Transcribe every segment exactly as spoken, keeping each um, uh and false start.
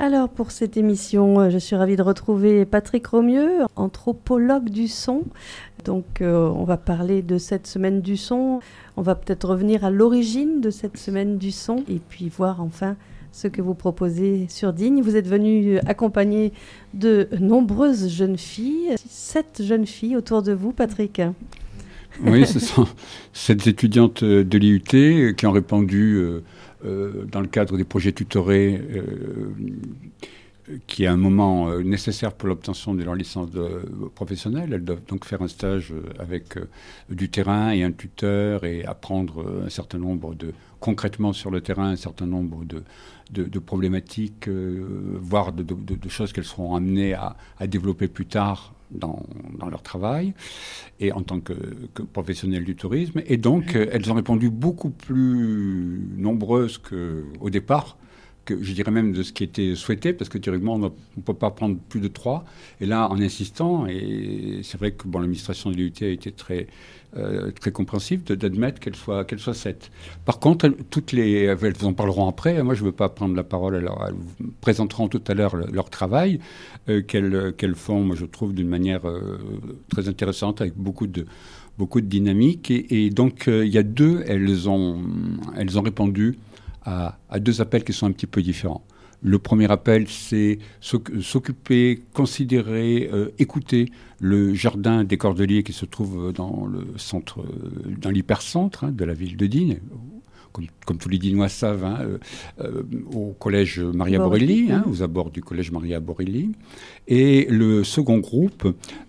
Alors pour cette émission, je suis ravie de retrouver Patrick Romieux, anthropologue du son. Donc euh, on va parler de cette semaine du son. On va peut-être revenir à l'origine de cette semaine du son et puis voir enfin ce que vous proposez sur Digne. Vous êtes venu accompagné de nombreuses jeunes filles, sept jeunes filles autour de vous, Patrick. Oui, ce sont sept étudiantes de l'I U T qui ont répondu euh, euh, dans le cadre des projets tutorés, euh, qui est un moment euh, nécessaire pour l'obtention de leur licence de, euh, professionnelle. Elles doivent donc faire un stage avec euh, du terrain et un tuteur et apprendre euh, un certain nombre de, concrètement sur le terrain, un certain nombre de, de, de problématiques, euh, voire de, de, de choses qu'elles seront amenées à, à développer plus tard Dans, dans leur travail et en tant que, que professionnels du tourisme. Et donc, euh, elles ont répondu beaucoup plus nombreuses qu'au départ, que je dirais même de ce qui était souhaité, parce que théoriquement, on ne peut pas prendre plus de trois. Et là, en insistant, et c'est vrai que bon, l'administration de l'I U T a été très, euh, très compréhensive de, d'admettre qu'elles soient, qu'elles soient sept. Par contre, elles, toutes les, elles vous en parleront après. Moi, je ne veux pas prendre la parole. Alors, elles vous présenteront tout à l'heure le, leur travail euh, qu'elles, qu'elles font, moi, je trouve, d'une manière euh, très intéressante, avec beaucoup de, beaucoup de dynamique. Et, et donc, euh, il y a deux, elles ont, elles ont répondu À, à deux appels qui sont un petit peu différents. Le premier appel, c'est s'occuper, considérer, euh, écouter le jardin des Cordeliers qui se trouve dans le centre, dans l'hypercentre hein, de la ville de Digne, comme, comme tous les Dignois savent, hein, euh, euh, au collège Maria Borelli, hein, aux abords du collège Maria Borelli. Et le second groupe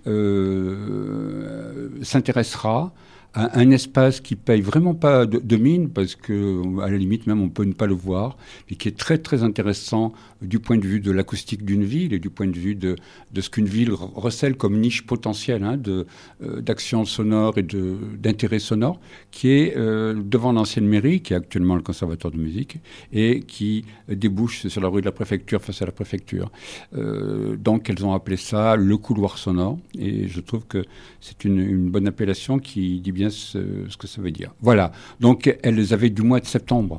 euh, s'intéressera à un espace qui paye vraiment pas de, de mine, parce que à la limite même on peut ne pas le voir, mais qui est très très intéressant du point de vue de l'acoustique d'une ville et du point de vue de, de ce qu'une ville recèle comme niche potentielle hein, de, euh, d'action sonore et de, d'intérêt sonore, qui est euh, devant l'ancienne mairie, qui est actuellement le conservatoire de musique, et qui débouche sur la rue de la préfecture, face à la préfecture. Euh, donc elles ont appelé ça le couloir sonore, et je trouve que c'est une, une bonne appellation qui dit bien ce, ce que ça veut dire. Voilà, donc elles avaient du mois de septembre,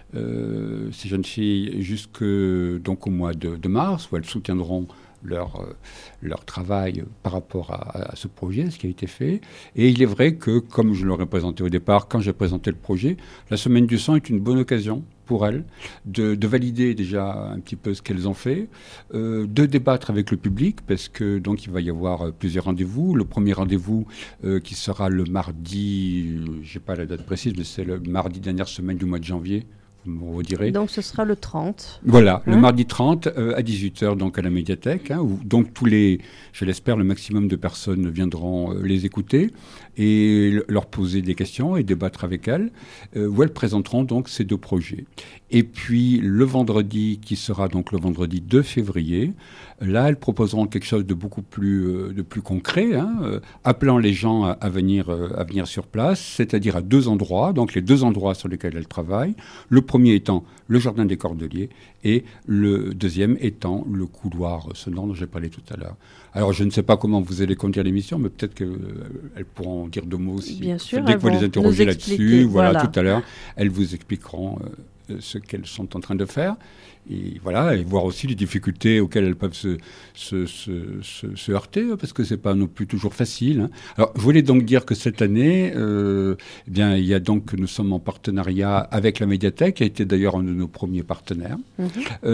euh, ces jeunes filles, jusque donc au mois de, de mars, où elles soutiendront leur, euh, leur travail par rapport à, à ce projet, ce qui a été fait. Et il est vrai que, comme je l'aurais présenté au départ, quand j'ai présenté le projet, la Semaine du Son est une bonne occasion pour elles de, de valider déjà un petit peu ce qu'elles ont fait, euh, de débattre avec le public, parce que donc il va y avoir euh, plusieurs rendez-vous. Le premier rendez-vous euh, qui sera le mardi, euh, je n'ai pas la date précise, mais c'est le mardi dernière semaine du mois de janvier. Vous me redirez. Donc ce sera le trente. Voilà, hein le mardi trente euh, à dix-huit heures, donc à la médiathèque, hein, où donc tous les, je l'espère, le maximum de personnes viendront euh, les écouter et l- leur poser des questions et débattre avec elles, euh, où elles présenteront donc ces deux projets. Et puis le vendredi, qui sera donc le vendredi deux février, là elles proposeront quelque chose de beaucoup plus, euh, de plus concret, hein, euh, appelant les gens à, à, venir, euh, à venir sur place, c'est-à-dire à deux endroits, donc les deux endroits sur lesquels elles travaillent. Le premier étant le jardin des Cordeliers et le deuxième étant le couloir sonore dont j'ai parlé tout à l'heure. Alors, je ne sais pas comment vous allez conduire l'émission, mais peut-être qu'elles euh, pourront dire deux mots aussi. Bien sûr, dès que vous les interrogez là-dessus, voilà, voilà, tout à l'heure, elles vous expliqueront euh, ce qu'elles sont en train de faire. Et voilà, et voir aussi les difficultés auxquelles elles peuvent se, se, se, se, se heurter, parce que c'est pas non plus toujours facile. Hein. Alors, je voulais donc dire que cette année, euh, eh bien, il y a donc, nous sommes en partenariat avec la médiathèque, qui a été d'ailleurs un de nos premiers partenaires. Mmh.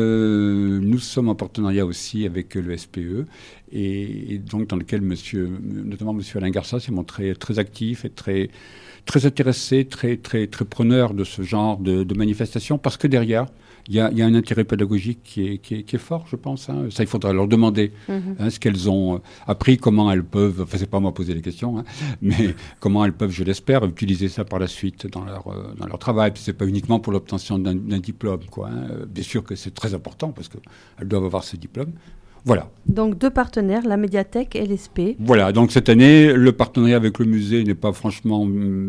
Euh, nous sommes en partenariat aussi avec le S P E, et, et donc dans lequel monsieur, notamment monsieur Alain Garça s'est montré très actif et très, très intéressé, très, très, très preneur de ce genre de, de manifestations, parce que derrière, Il y, a, il y a un intérêt pédagogique qui est, qui est, qui est fort, je pense. Hein. Ça, il faudra leur demander mmh. hein, ce qu'elles ont appris, comment elles peuvent, enfin, c'est pas moi poser les questions, hein, mais comment elles peuvent, je l'espère, utiliser ça par la suite dans leur, euh, dans leur travail. Puis c'est pas uniquement pour l'obtention d'un, d'un diplôme, quoi. Hein. Bien sûr que c'est très important, parce qu'elles doivent avoir ce diplôme. Voilà. Donc deux partenaires, la médiathèque et l'E S P. Voilà, donc cette année, le partenariat avec le musée n'est pas franchement,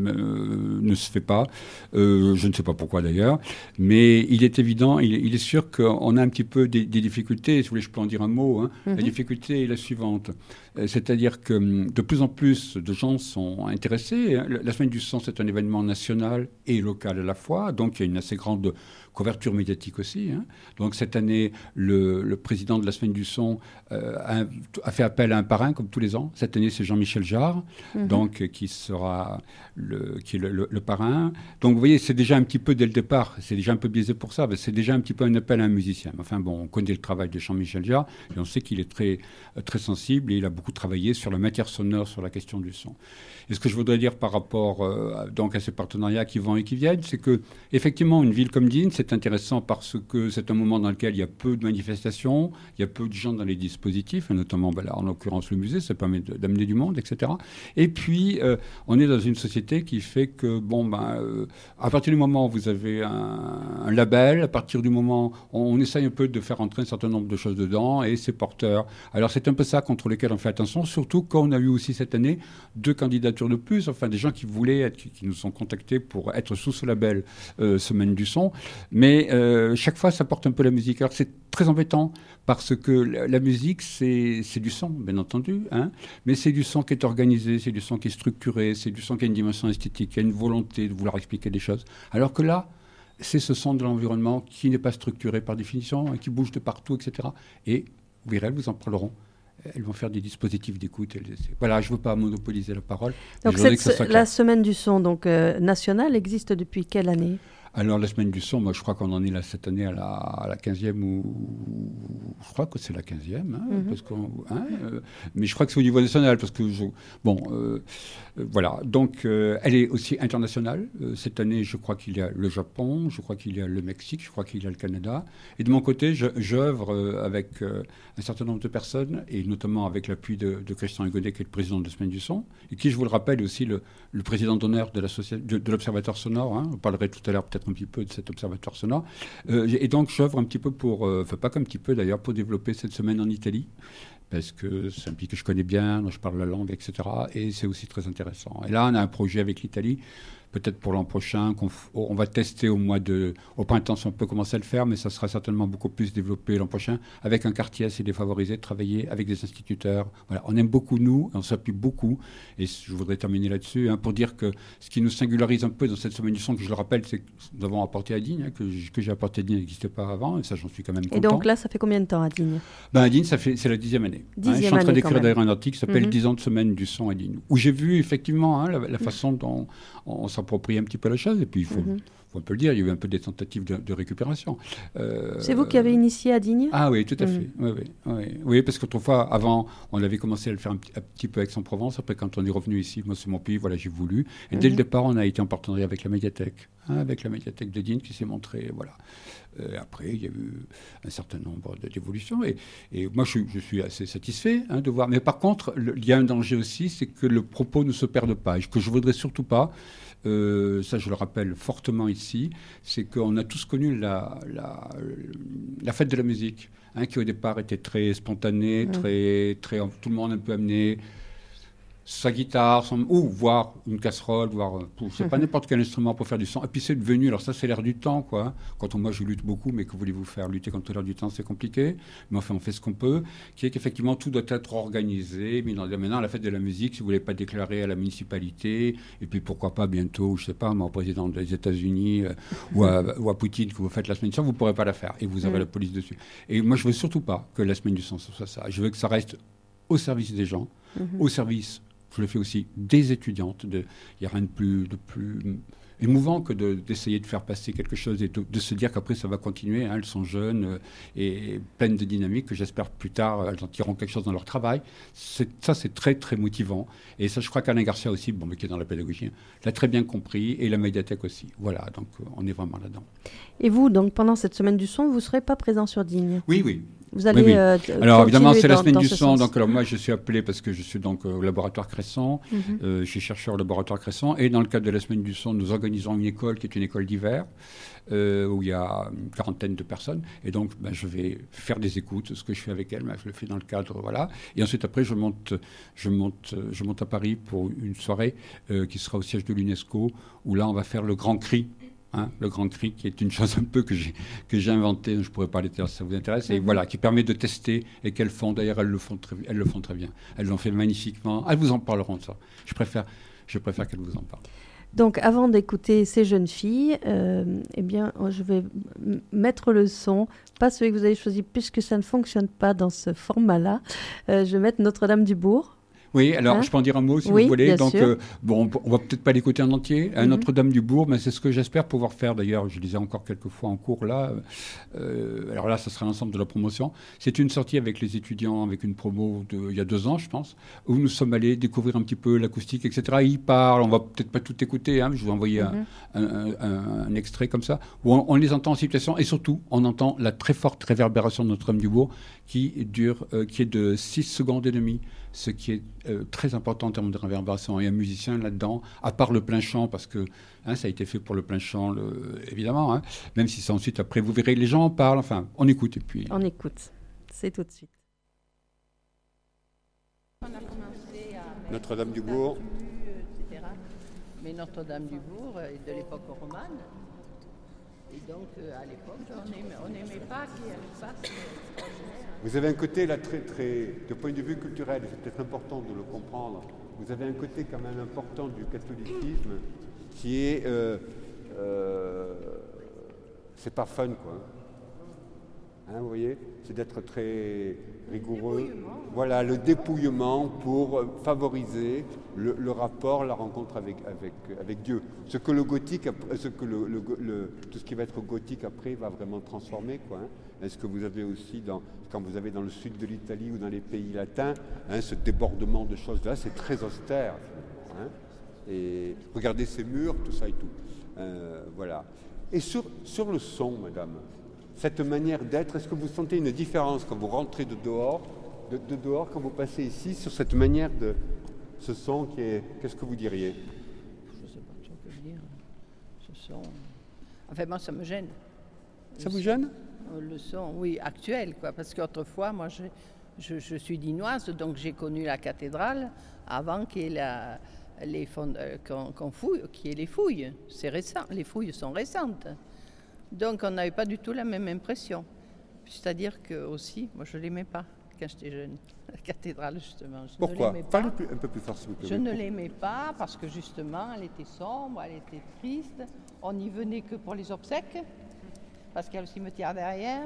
euh, ne se fait pas. Euh, je ne sais pas pourquoi d'ailleurs, mais il est évident, il, il est sûr qu'on a un petit peu des, des difficultés. Si vous voulez, je peux en dire un mot. Hein. Mm-hmm. La difficulté est la suivante, c'est-à-dire que de plus en plus de gens sont intéressés. La Semaine du Son, c'est un événement national et local à la fois, donc il y a une assez grande couverture médiatique aussi. Hein. Donc cette année, le, le président de la Semaine du Son euh, a, a fait appel à un parrain, comme tous les ans. Cette année, c'est Jean-Michel Jarre, mm-hmm. donc, qui sera le, qui est le, le, le parrain. Donc vous voyez, c'est déjà un petit peu dès le départ, c'est déjà un peu biaisé pour ça, c'est déjà un petit peu un appel à un musicien. Enfin bon, on connaît le travail de Jean-Michel Jarre, et on sait qu'il est très, très sensible, et il a beaucoup travaillé sur la matière sonore, sur la question du son. Et ce que je voudrais dire par rapport euh, donc à ces partenariats qui vont et qui viennent, c'est que effectivement une ville comme Digne, c'est intéressant parce que c'est un moment dans lequel il y a peu de manifestations, il y a peu de gens dans les dispositifs, et notamment ben là, en l'occurrence le musée, ça permet de, d'amener du monde, et cetera. Et puis euh, on est dans une société qui fait que bon ben euh, à partir du moment où vous avez un, un label, à partir du moment où on, on essaye un peu de faire entrer un certain nombre de choses dedans, et c'est porteur. Alors c'est un peu ça contre lesquels on fait attention, surtout quand on a eu aussi cette année deux candidatures de plus, enfin des gens qui voulaient être, qui, qui nous sont contactés pour être sous ce label euh, Semaine du Son, mais euh, chaque fois ça porte un peu la musique. Alors c'est très embêtant parce que la, la musique c'est, c'est du son, bien entendu, hein, mais c'est du son qui est organisé, c'est du son qui est structuré, c'est du son qui a une dimension esthétique, qui a une volonté de vouloir expliquer des choses. Alors que là, c'est ce son de l'environnement qui n'est pas structuré par définition, qui bouge de partout, et cetera. Et vous verrez, elles vous en parleront. Elles vont faire des dispositifs d'écoute. Voilà, je ne veux pas monopoliser la parole. Donc cette, la Semaine du Son donc, euh, nationale existe depuis quelle année ? Alors, la Semaine du Son, moi, je crois qu'on en est là cette année à la, à la quinzième ou... Je crois que c'est la quinzième, hein, mm-hmm. parce qu'on, hein, euh, mais je crois que c'est au niveau national, parce que... Je, bon, euh, euh, voilà. Donc, euh, elle est aussi internationale. Euh, cette année, je crois qu'il y a le Japon, je crois qu'il y a le Mexique, je crois qu'il y a le Canada. Et de mon côté, je, j'œuvre euh, avec euh, un certain nombre de personnes, et notamment avec l'appui de, de Christian Hugonnet, qui est le président de la Semaine du Son, et qui, je vous le rappelle, est aussi le, le président d'honneur de, de, de l'Observatoire sonore. Hein. On parlerait tout à l'heure peut-être un petit peu de cet observatoire sonore. Euh, et donc, j'œuvre un petit peu pour, euh, enfin pas qu'un petit peu d'ailleurs, pour développer cette semaine en Italie, parce que c'est un pays que je connais bien, dont je parle la langue, et cetera. Et c'est aussi très intéressant. Et là, on a un projet avec l'Italie, peut-être pour l'an prochain, qu'on f- on va tester au mois de... Au printemps, on peut commencer à le faire, mais ça sera certainement beaucoup plus développé l'an prochain, avec un quartier assez défavorisé, travailler avec des instituteurs. Voilà, on aime beaucoup, nous, on s'appuie beaucoup. Et je voudrais terminer là-dessus, hein, pour dire que ce qui nous singularise un peu dans cette Semaine du Son, que je le rappelle, c'est que nous avons apporté à Digne, hein, que, que j'ai apporté à Digne n'existait pas avant, et ça, j'en suis quand même content. Et donc là, ça fait combien de temps à Digne ? Ben, à Digne, ça fait, c'est la dixième année. Dixième hein, je suis en train d'écrire d'ailleurs un article qui s'appelle mm-hmm. dix ans de Semaine du Son à Digne, où j'ai vu effectivement hein, la, la façon dont on s'approprie un petit peu la chose, et puis il faut, mm-hmm. faut un peu le dire, il y a eu un peu des tentatives de, de récupération. Euh, c'est vous qui avez initié à Digne ? Ah oui, tout à mm-hmm. fait. Oui, oui, oui. oui, parce qu'autrefois, avant, on avait commencé à le faire un petit, un petit peu avec Aix-en-Provence. Après, quand on est revenu ici, moi, c'est mon pays, voilà, j'ai voulu. Et mm-hmm. dès le départ, on a été en partenariat avec la médiathèque, hein, avec la médiathèque de Digne qui s'est montrée, voilà. Euh, après, il y a eu un certain nombre de, d'évolutions. Et, et moi, je, je suis assez satisfait hein, de voir. Mais par contre, le, il y a un danger aussi, c'est que le propos ne se perde pas. Et que je ne voudrais surtout pas, euh, ça je le rappelle fortement ici, c'est qu'on a tous connu la, la, la fête de la musique, hein, qui au départ était très spontanée, mmh. très, très, tout le monde un peu amené sa guitare, son, ou voire une casserole, voire tout, c'est pas n'importe quel instrument pour faire du son. Et puis c'est devenu, alors ça c'est l'air du temps, quoi. Quand on, moi je lutte beaucoup, mais que voulez-vous faire ? Lutter contre l'air du temps, c'est compliqué. Mais enfin, on fait ce qu'on peut. Qui est qu'effectivement tout doit être organisé. Mais maintenant, la fête de la musique, si vous voulez pas déclarer à la municipalité, et puis pourquoi pas bientôt, je sais pas, moi, au président des États-Unis euh, ou, à, ou à Poutine, que vous faites la semaine du son, vous pourrez pas la faire. Et vous avez mmh. la police dessus. Et moi, je veux surtout pas que la semaine du son soit ça. Je veux que ça reste au service des gens, mmh. au service. Je le fais aussi des étudiantes. Il n'y a rien de plus, de plus émouvant que de, d'essayer de faire passer quelque chose et de, de se dire qu'après ça va continuer. Hein, elles sont jeunes euh, et pleines de dynamique, que j'espère plus tard elles en tireront quelque chose dans leur travail. C'est, ça, c'est très, très motivant. Et ça, je crois qu'Alain Garcia aussi, bon, mais qui est dans la pédagogie, hein, l'a très bien compris, et la médiathèque aussi. Voilà, donc euh, on est vraiment là-dedans. Et vous, donc pendant cette Semaine du Son, vous ne serez pas présent sur Digne ? Oui, oui. Vous allez oui, oui. Euh, alors évidemment c'est la Semaine dans du Son. Son, donc alors moi je suis appelé parce que je suis donc au laboratoire Cresson, mm-hmm. euh, je suis chercheur au laboratoire Cresson, et dans le cadre de la Semaine du Son, nous organisons une école qui est une école d'hiver euh, où il y a une quarantaine de personnes, et donc ben, je vais faire des écoutes, ce que je fais avec elles, ben, je le fais dans le cadre, voilà, et ensuite après je monte, je monte, je monte à Paris pour une soirée euh, qui sera au siège de l'UNESCO, où là on va faire le Grand Cri. Hein, le Grand Cri, qui est une chose un peu que j'ai, que j'ai inventé, je pourrais parler si ça vous intéresse, et mm-hmm. voilà, qui permet de tester, et qu'elles font, d'ailleurs elles le font très, elles le font très bien, elles l'ont fait magnifiquement, elles vous en parleront de ça, je préfère, je préfère qu'elles vous en parlent. Donc, avant d'écouter ces jeunes filles, euh, eh bien, je vais m- mettre le son, pas celui que vous avez choisi, puisque ça ne fonctionne pas dans ce format-là. Euh, je vais mettre Notre-Dame-du-Bourg. Oui, alors Hein je peux en dire un mot si Oui, vous voulez. bien Donc, sûr. euh, bon, on va peut-être pas l'écouter en entier. À Mhm. Notre-Dame-du-Bourg, mais c'est ce que j'espère pouvoir faire d'ailleurs. Je disais encore quelques fois en cours là. Euh, alors là, ça sera l'ensemble de la promotion. C'est une sortie avec les étudiants, avec une promo de, il y a deux ans, je pense, où nous sommes allés découvrir un petit peu l'acoustique, et cetera. Ils parlent, on va peut-être pas tout écouter. Hein, je vous ai envoyé Mhm. un, un, un, un extrait comme ça, où on, on les entend en situation et surtout, on entend la très forte réverbération de Notre-Dame-du-Bourg qui dure, euh, qui est de six secondes et demie. Ce qui est euh, très important en termes de réverbération. Et un musicien là-dedans, à part le plein chant, parce que hein, ça a été fait pour le plein chant, le, évidemment, hein, même si c'est ensuite, après, vous verrez, les gens en parlent, enfin, on écoute. Et puis... On écoute. C'est tout de suite. On a commencé à Notre-Dame-du-Bourg. et cetera. Mais Notre-Dame-du-Bourg est de l'époque romane. Et donc, euh, à l'époque, on n'aimait pas qu'il fasse extraordinaire. Vous avez un côté, là, très, très, de point de vue culturel, c'est peut-être important de le comprendre, vous avez un côté quand même important du catholicisme qui est, euh, euh, c'est pas fun, quoi. Hein, vous voyez, c'est d'être très rigoureux. Voilà, le dépouillement pour favoriser le, le rapport, la rencontre avec, avec, avec Dieu. Ce que le gothique, ce que le, le, le, tout ce qui va être gothique après va vraiment transformer, quoi. Hein. Est-ce que vous avez aussi, dans, quand vous avez dans le sud de l'Italie ou dans les pays latins, hein, ce débordement de choses-là, c'est très austère. Hein. Et regardez ces murs, tout ça et tout. Euh, voilà. Et sur, sur le son, madame, cette manière d'être, est-ce que vous sentez une différence quand vous rentrez de dehors, de, de dehors, quand vous passez ici, sur cette manière de ce son qui est... Qu'est-ce que vous diriez? Je ne sais pas trop que dire. Ce son... Enfin, moi, ça me gêne. Ça vous gêne? Le son, oui, actuel, quoi. Parce qu'autrefois, moi, je, je, je suis dinoise, donc j'ai connu la cathédrale avant qu'il y ait la, les fond, euh, qu'on, qu'on fouille, qu'il y ait les fouilles. C'est récent, les fouilles sont récentes. Donc, on n'avait pas du tout la même impression. C'est-à-dire que aussi, moi, je ne l'aimais pas quand j'étais jeune, la cathédrale, justement. Je Pourquoi? ne l'aimais Parlez pas. plus, un peu plus fort, s'il vous plaît. Je ne l'aimais pas parce que, justement, elle était sombre, elle était triste. On n'y venait que pour les obsèques, parce qu'il y a le cimetière derrière.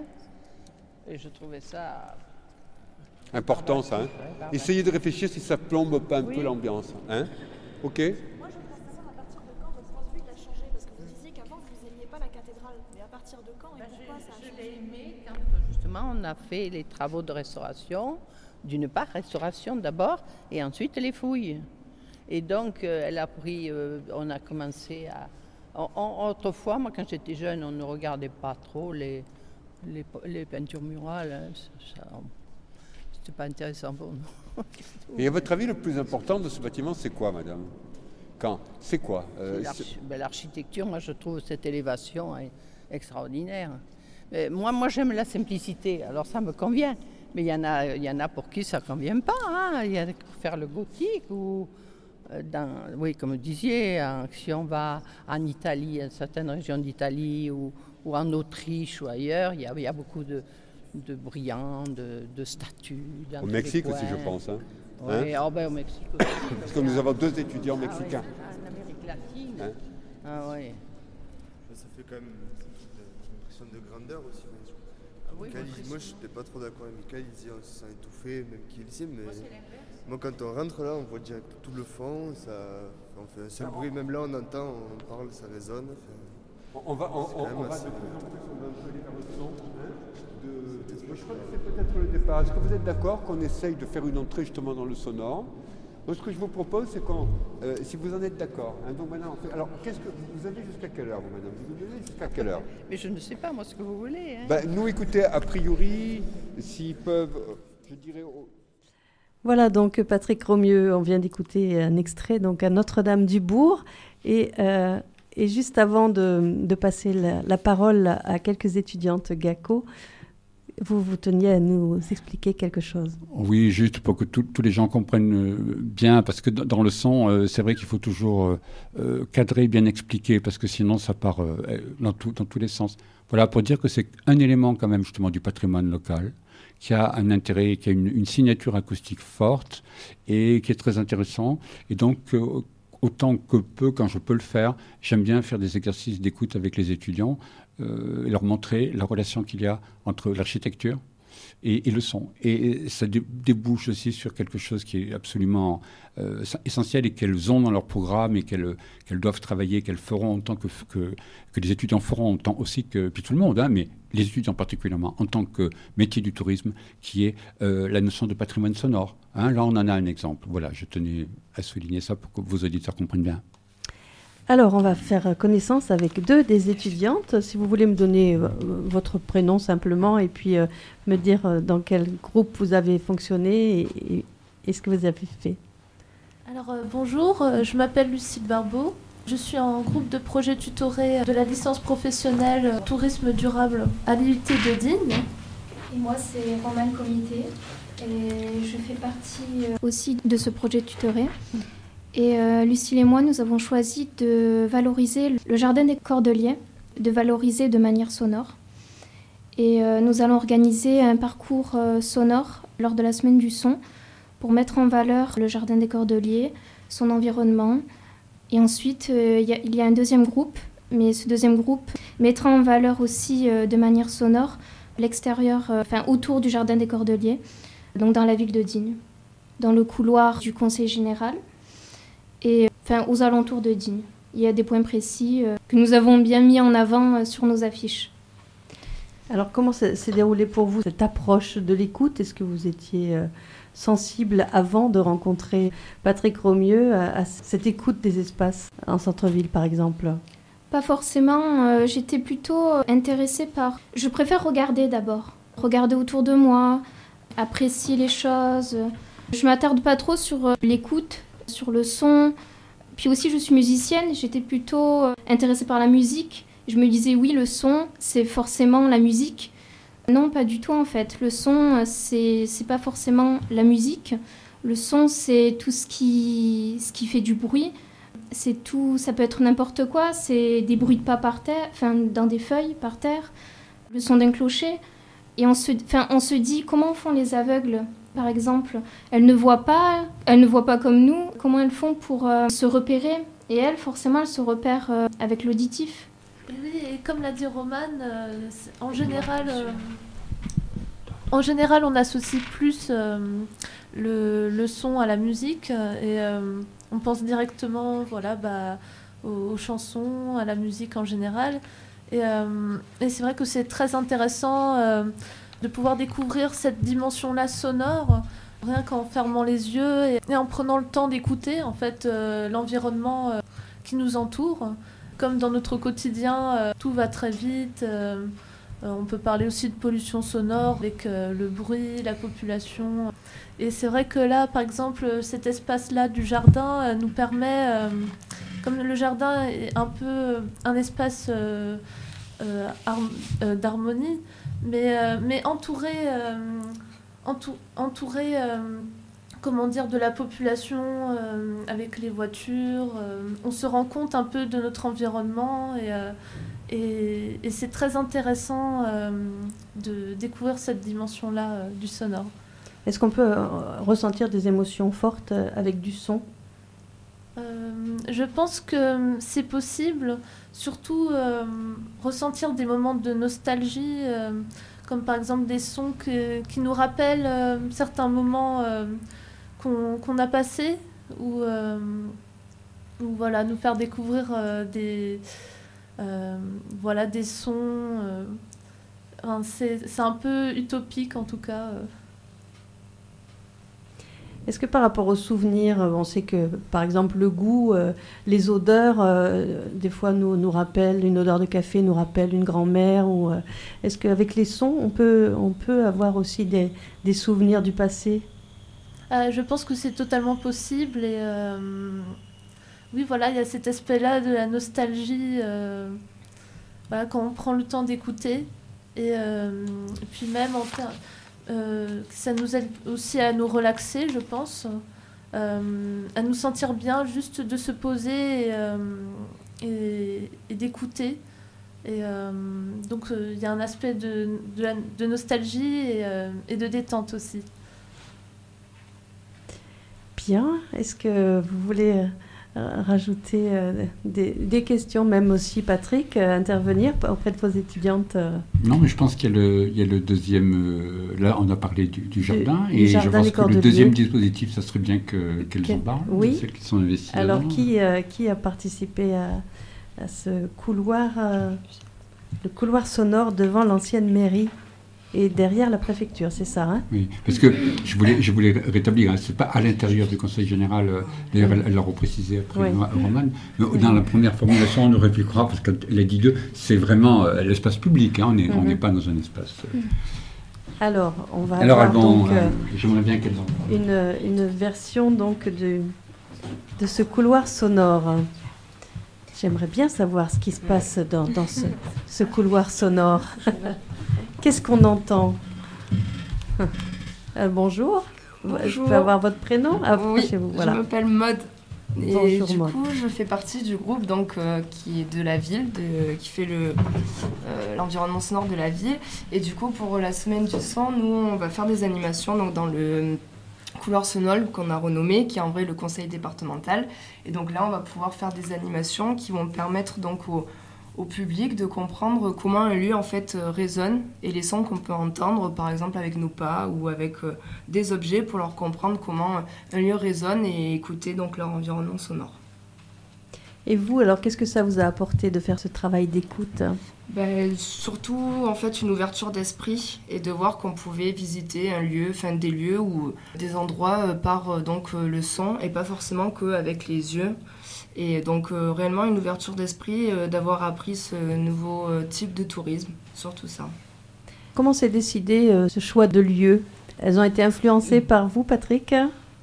Et je trouvais ça... Important, ça. Hein. Essayez de réfléchir si ça plombe pas un Oui. peu l'ambiance. Hein. OK? Moi, je voudrais savoir à partir de quand votre point de vue il a changé, parce que vous disiez qu'avant vous n'aimiez pas la cathédrale, mais à partir de quand et Ben, pourquoi ça a je, je changé? l'ai aimé quand justement on a fait les travaux de restauration. D'une part, restauration d'abord, et ensuite les fouilles. Et donc, euh, elle a pris, euh, on a commencé à... on- on- autrefois, moi, quand j'étais jeune, on ne regardait pas trop les, les, les peintures murales. Hein, ça, ça, c'était pas intéressant pour nous. Et à votre avis, le plus important de ce bâtiment, c'est quoi, madame? Quand? C'est quoi? Euh, C'est l'archi- ben, l'architecture, moi, je trouve cette élévation est extraordinaire. Mais moi, moi, j'aime la simplicité, alors ça me convient. Mais il y en a, il y en a pour qui ça ne convient pas. Hein. Il y a faire le gothique ou, euh, dans, oui, comme vous disiez, hein, si on va en Italie, dans certaines régions d'Italie ou, ou en Autriche ou ailleurs, il y a, il y a beaucoup de, de brillants, de, de statues. dans Au tous les Mexique aussi, coins. je pense. Hein. Oui, Hein? oh, ben, au Mexique aussi. Parce que nous avons deux étudiants Ah, oui, mexicains. en Amérique latine. Hein? Ah oui. Ça fait quand même une impression de grandeur aussi. Oui, Michael, moi, il- c'est moi, sûr. je n'étais pas trop d'accord avec Michael, il disait on se sent étouffé, même qu'il disait, mais moi quand on rentre là, on voit direct tout le fond, ça, on fait un seul bruit, même là on entend, on parle, ça résonne. Enfin, On va, on, C'est on- quand même on va assez- de plus en plus, on va un peu aller vers le son. Hein, de- Moi, je crois que c'est peut-être le départ. Est-ce que vous êtes d'accord qu'on essaye de faire une entrée justement dans le sonore? Donc, ce que je vous propose, c'est qu'on, euh, si vous en êtes d'accord, hein, donc maintenant, on fait- alors, qu'est-ce que vous avez jusqu'à quelle heure, vous, madame? Vous avez jusqu'à quelle heure? Mais je ne sais pas, moi, ce que vous voulez. Hein. Ben, nous, écoutez, a priori, s'ils peuvent, euh, je dirais, au- Voilà donc Patrick Romieux, on vient d'écouter un extrait donc à Notre-Dame-du-Bourg et, euh, et juste avant de, de passer la, la parole à quelques étudiantes GACO, vous vous teniez à nous expliquer quelque chose. Oui, juste pour que tout- tous les gens comprennent euh, bien, parce que dans dans le son, euh, c'est vrai qu'il faut toujours euh, euh, cadrer, bien expliquer, parce que sinon ça part euh, dans, tout- dans tous les sens. Voilà, pour dire que c'est un élément quand même justement du patrimoine local, qui a un intérêt, qui a une, une signature acoustique forte et qui est très intéressant. Et donc, euh, autant que peu, quand je peux le faire, j'aime bien faire des exercices d'écoute avec les étudiants euh, et leur montrer la relation qu'il y a entre l'architecture et, et le son. Et ça dé, débouche aussi sur quelque chose qui est absolument euh, essentiel et qu'elles ont dans leur programme et qu'elles, qu'elles doivent travailler, qu'elles feront en tant que, que, que les étudiants feront en tant aussi que puis tout le monde, hein, mais les étudiants particulièrement, en tant que métier du tourisme, qui est euh, la notion de patrimoine sonore. Hein, là, on en a un exemple. Voilà, je tenais à souligner ça pour que vos auditeurs comprennent bien. Alors, on va faire connaissance avec deux des étudiantes. Si vous voulez me donner euh, votre prénom simplement et puis euh, me dire euh, dans quel groupe vous avez fonctionné et, et, et ce que vous avez fait. Alors, euh, bonjour, euh, je m'appelle Lucille Barbeau. Je suis en groupe de projet tutoré de la licence professionnelle euh, tourisme durable à l'I U T de Digne. Et moi, c'est Romane Comité et je fais partie euh, aussi de ce projet tutoré. Et euh, Lucille et moi, nous avons choisi de valoriser le jardin des Cordeliers, de valoriser de manière sonore. Et euh, nous allons organiser un parcours euh, sonore lors de la semaine du son pour mettre en valeur le jardin des Cordeliers, son environnement. Et ensuite, euh, y a, il y a un deuxième groupe, mais ce deuxième groupe mettra en valeur aussi euh, de manière sonore l'extérieur, euh, enfin autour du jardin des Cordeliers, donc dans la ville de Digne, dans le couloir du conseil général. Et enfin, aux alentours de Digne. Il y a des points précis euh, que nous avons bien mis en avant euh, sur nos affiches. Alors, comment s'est déroulé pour vous cette approche de l'écoute? Est-ce que vous étiez euh, sensible avant de rencontrer Patrick Romieux à, à cette écoute des espaces en centre-ville, par exemple? Pas forcément. Euh, J'étais plutôt intéressée par... Je préfère regarder d'abord. Regarder autour de moi, apprécier les choses. Je m'attarde pas trop sur euh, l'écoute, sur le son. Puis aussi, je suis musicienne, j'étais plutôt intéressée par la musique. Je me disais, oui, le son, c'est forcément la musique. Non, pas du tout, en fait. Le son, c'est, c'est pas forcément la musique. Le son, c'est tout ce qui, ce qui fait du bruit. C'est tout, ça peut être n'importe quoi. C'est des bruits de pas par terre, enfin, dans des feuilles par terre. Le son d'un clocher. Et on se, enfin, on se dit, comment font les aveugles ? Par exemple, elles ne voient pas, elles ne voient pas comme nous. Comment elles font pour euh, se repérer? Et elles, forcément, elles se repèrent euh, avec l'auditif. Et oui, et comme l'a dit Romane, euh, en général, euh, en général, on associe plus euh, le, le son à la musique euh, et euh, on pense directement, voilà, bah, aux, aux chansons, à la musique en général. Et, euh, et c'est vrai que c'est très intéressant. Euh, de pouvoir découvrir cette dimension-là sonore, rien qu'en fermant les yeux et, et en prenant le temps d'écouter en fait euh, l'environnement euh, qui nous entoure. Comme dans notre quotidien, euh, tout va très vite. Euh, euh, on peut parler aussi de pollution sonore avec euh, le bruit, la population. Et c'est vrai que là, par exemple, cet espace-là du jardin euh, nous permet, euh, comme le jardin est un peu un espace euh, euh, euh, d'harmonie, mais, euh, mais entouré, euh, entou- entouré euh, comment dire, de la population, euh, avec les voitures. Euh, on se rend compte un peu de notre environnement et, euh, et, et c'est très intéressant euh, de découvrir cette dimension-là euh, du sonore. Est-ce qu'on peut euh, ressentir des émotions fortes euh, avec du son ? Euh, je pense que c'est possible, surtout euh, ressentir des moments de nostalgie, euh, comme par exemple des sons que, qui nous rappellent euh, certains moments euh, qu'on, qu'on a passés, ou, euh, ou voilà, nous faire découvrir euh, des, euh, voilà, des sons. Euh, enfin, c'est, c'est un peu utopique en tout cas. Euh. Est-ce que par rapport aux souvenirs, on sait que par exemple le goût, euh, les odeurs, euh, des fois nous, nous rappellent, une odeur de café nous rappelle une grand-mère, ou, euh, est-ce qu'avec les sons, on peut, on peut avoir aussi des, des souvenirs du passé ? euh, Je pense que c'est totalement possible et euh, oui, voilà, il y a cet aspect-là de la nostalgie, euh, voilà, quand on prend le temps d'écouter et, euh, et puis même en termes... Euh, ça nous aide aussi à nous relaxer, je pense, euh, à nous sentir bien, juste de se poser et, euh, et, et d'écouter. Et euh, donc il euh, y a un aspect de, de, la, de nostalgie et, euh, et de détente aussi. Bien. Est-ce que vous voulez rajouter euh, des, des questions, même aussi Patrick, euh, intervenir auprès de vos étudiantes euh. Non, mais je pense qu'il y a le, il y a le deuxième... Euh, là, on a parlé du, du jardin, du, et du jardin je pense que le deuxième dispositif, ça serait bien que, qu'elles Quel, en parlent, oui. celles qui sont investies. Alors, dedans. qui, euh, qui a participé à, à ce couloir, euh, le couloir sonore devant l'ancienne mairie et derrière la préfecture, c'est ça, hein? Oui, parce que je voulais, je voulais rétablir, hein, c'est pas à l'intérieur du Conseil général, euh, d'ailleurs elle, elle l'a reprécisé après, oui. Romane, mais oui. Dans la première formulation, on aurait pu croire, parce qu'elle a dit deux, c'est vraiment euh, l'espace public, hein, on n'est mm-hmm. pas dans un espace... Euh... Alors, on va Alors, avoir vont, donc, euh, j'aimerais bien qu'elles en une, une version donc de, de ce couloir sonore. J'aimerais bien savoir ce qui se passe dans, dans ce, ce couloir sonore. Qu'est-ce qu'on entend? euh, Bonjour. Bonjour. Je peux avoir votre prénom? Oui, voilà. Je m'appelle Maud. Et Bonjour, du Maud. coup, je fais partie du groupe donc, euh, qui est de la ville, de, qui fait le, euh, l'environnement sonore de la ville. Et du coup, pour la semaine du son, nous, on va faire des animations donc, dans le couloir sonore qu'on a renommé, qui est en vrai le conseil départemental. Et donc là, on va pouvoir faire des animations qui vont permettre donc aux au public de comprendre comment un lieu en fait euh, résonne et les sons qu'on peut entendre par exemple avec nos pas ou avec euh, des objets pour leur comprendre comment un lieu résonne et écouter donc leur environnement sonore. Et vous alors qu'est-ce que ça vous a apporté de faire ce travail d'écoute? Ben, surtout en fait une ouverture d'esprit et de voir qu'on pouvait visiter un lieu, enfin des lieux ou des endroits euh, par euh, donc euh, le son et pas forcément qu'avec les yeux. Et donc euh, réellement une ouverture d'esprit euh, d'avoir appris ce nouveau euh, type de tourisme, surtout ça. Comment s'est décidé euh, ce choix de lieu? Elles ont été influencées par vous, Patrick?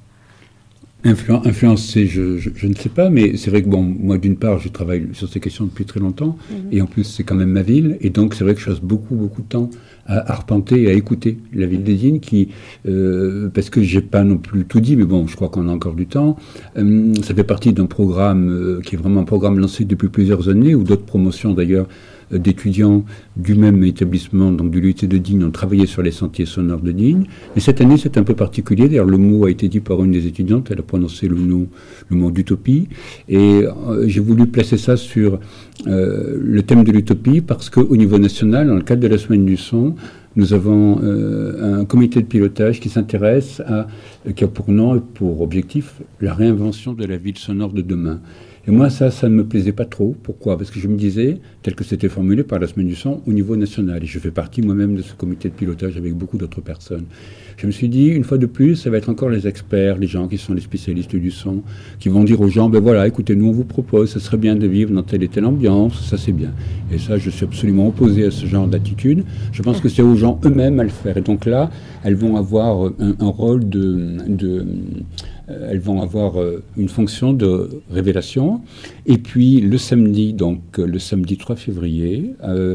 Influ- influencées, je, je, je ne sais pas, mais c'est vrai que bon, moi d'une part je travaille sur ces questions depuis très longtemps, mmh. et en plus c'est quand même ma ville, et donc c'est vrai que je passe beaucoup beaucoup de temps à arpenter et à écouter la ville des Dignes, qui, euh, parce que j'ai pas non plus tout dit, mais bon, je crois qu'on a encore du temps. Euh, ça fait partie d'un programme euh, qui est vraiment un programme lancé depuis plusieurs années, ou d'autres promotions d'ailleurs euh, d'étudiants du même établissement, donc de l'U T de Digne, ont travaillé sur les sentiers sonores de Digne. Mais cette année, c'est un peu particulier. D'ailleurs, le mot a été dit par une des étudiantes. Elle a prononcé le mot, le mot d'utopie. Et euh, j'ai voulu placer ça sur euh, le thème de l'utopie parce qu'au niveau national, dans le cadre de la semaine du son, nous avons euh, un comité de pilotage qui s'intéresse à, qui a pour nom et pour objectif la réinvention de la ville sonore de demain. Et moi, ça, ça ne me plaisait pas trop. Pourquoi? Parce que je me disais, tel que c'était formulé par la Semaine du Son, au niveau national. Et je fais partie moi-même de ce comité de pilotage avec beaucoup d'autres personnes. Je me suis dit, une fois de plus, ça va être encore les experts, les gens qui sont les spécialistes du son, qui vont dire aux gens, ben voilà, écoutez, nous on vous propose, ce serait bien de vivre dans telle et telle ambiance, ça c'est bien. Et ça, je suis absolument opposé à ce genre d'attitude. Je pense que c'est aux gens eux-mêmes à le faire. Et donc là, elles vont avoir un, un rôle de... de elles vont avoir une fonction de révélation. Et puis le samedi, donc le samedi trois février, euh,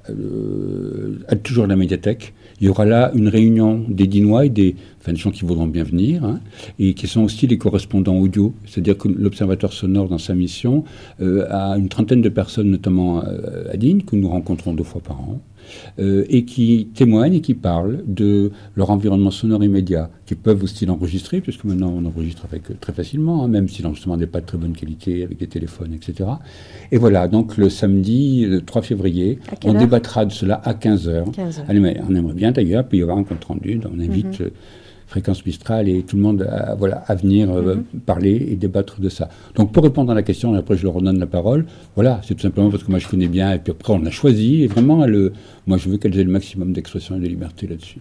euh, toujours à la médiathèque, il y aura là une réunion des Dinois et des, enfin, des gens qui voudront bien venir, hein, et qui sont aussi les correspondants audio. C'est-à-dire que l'Observatoire sonore, dans sa mission, euh, a une trentaine de personnes, notamment euh, à Digne, que nous rencontrons deux fois par an, euh, et qui témoignent et qui parlent de leur environnement sonore immédiat, qui peuvent aussi l'enregistrer, puisque maintenant on enregistre avec, euh, très facilement, hein, même si l'enregistrement n'est pas de très bonne qualité, avec des téléphones, et cetera. Et voilà, donc le samedi, le trois février, on heure débattra de cela à quinze heures. quinze heures. Allez, on aimerait bien d'ailleurs, puis il y aura un compte rendu, on invite... Mm-hmm. euh, Fréquence Mistral et tout le monde à, voilà, à venir euh, mm-hmm. parler et débattre de ça. Donc pour répondre à la question, et après je leur redonne la parole, voilà, c'est tout simplement parce que moi je connais bien, et puis après on a choisi, et vraiment, elle, moi je veux qu'elles aient le maximum d'expression et de liberté là-dessus.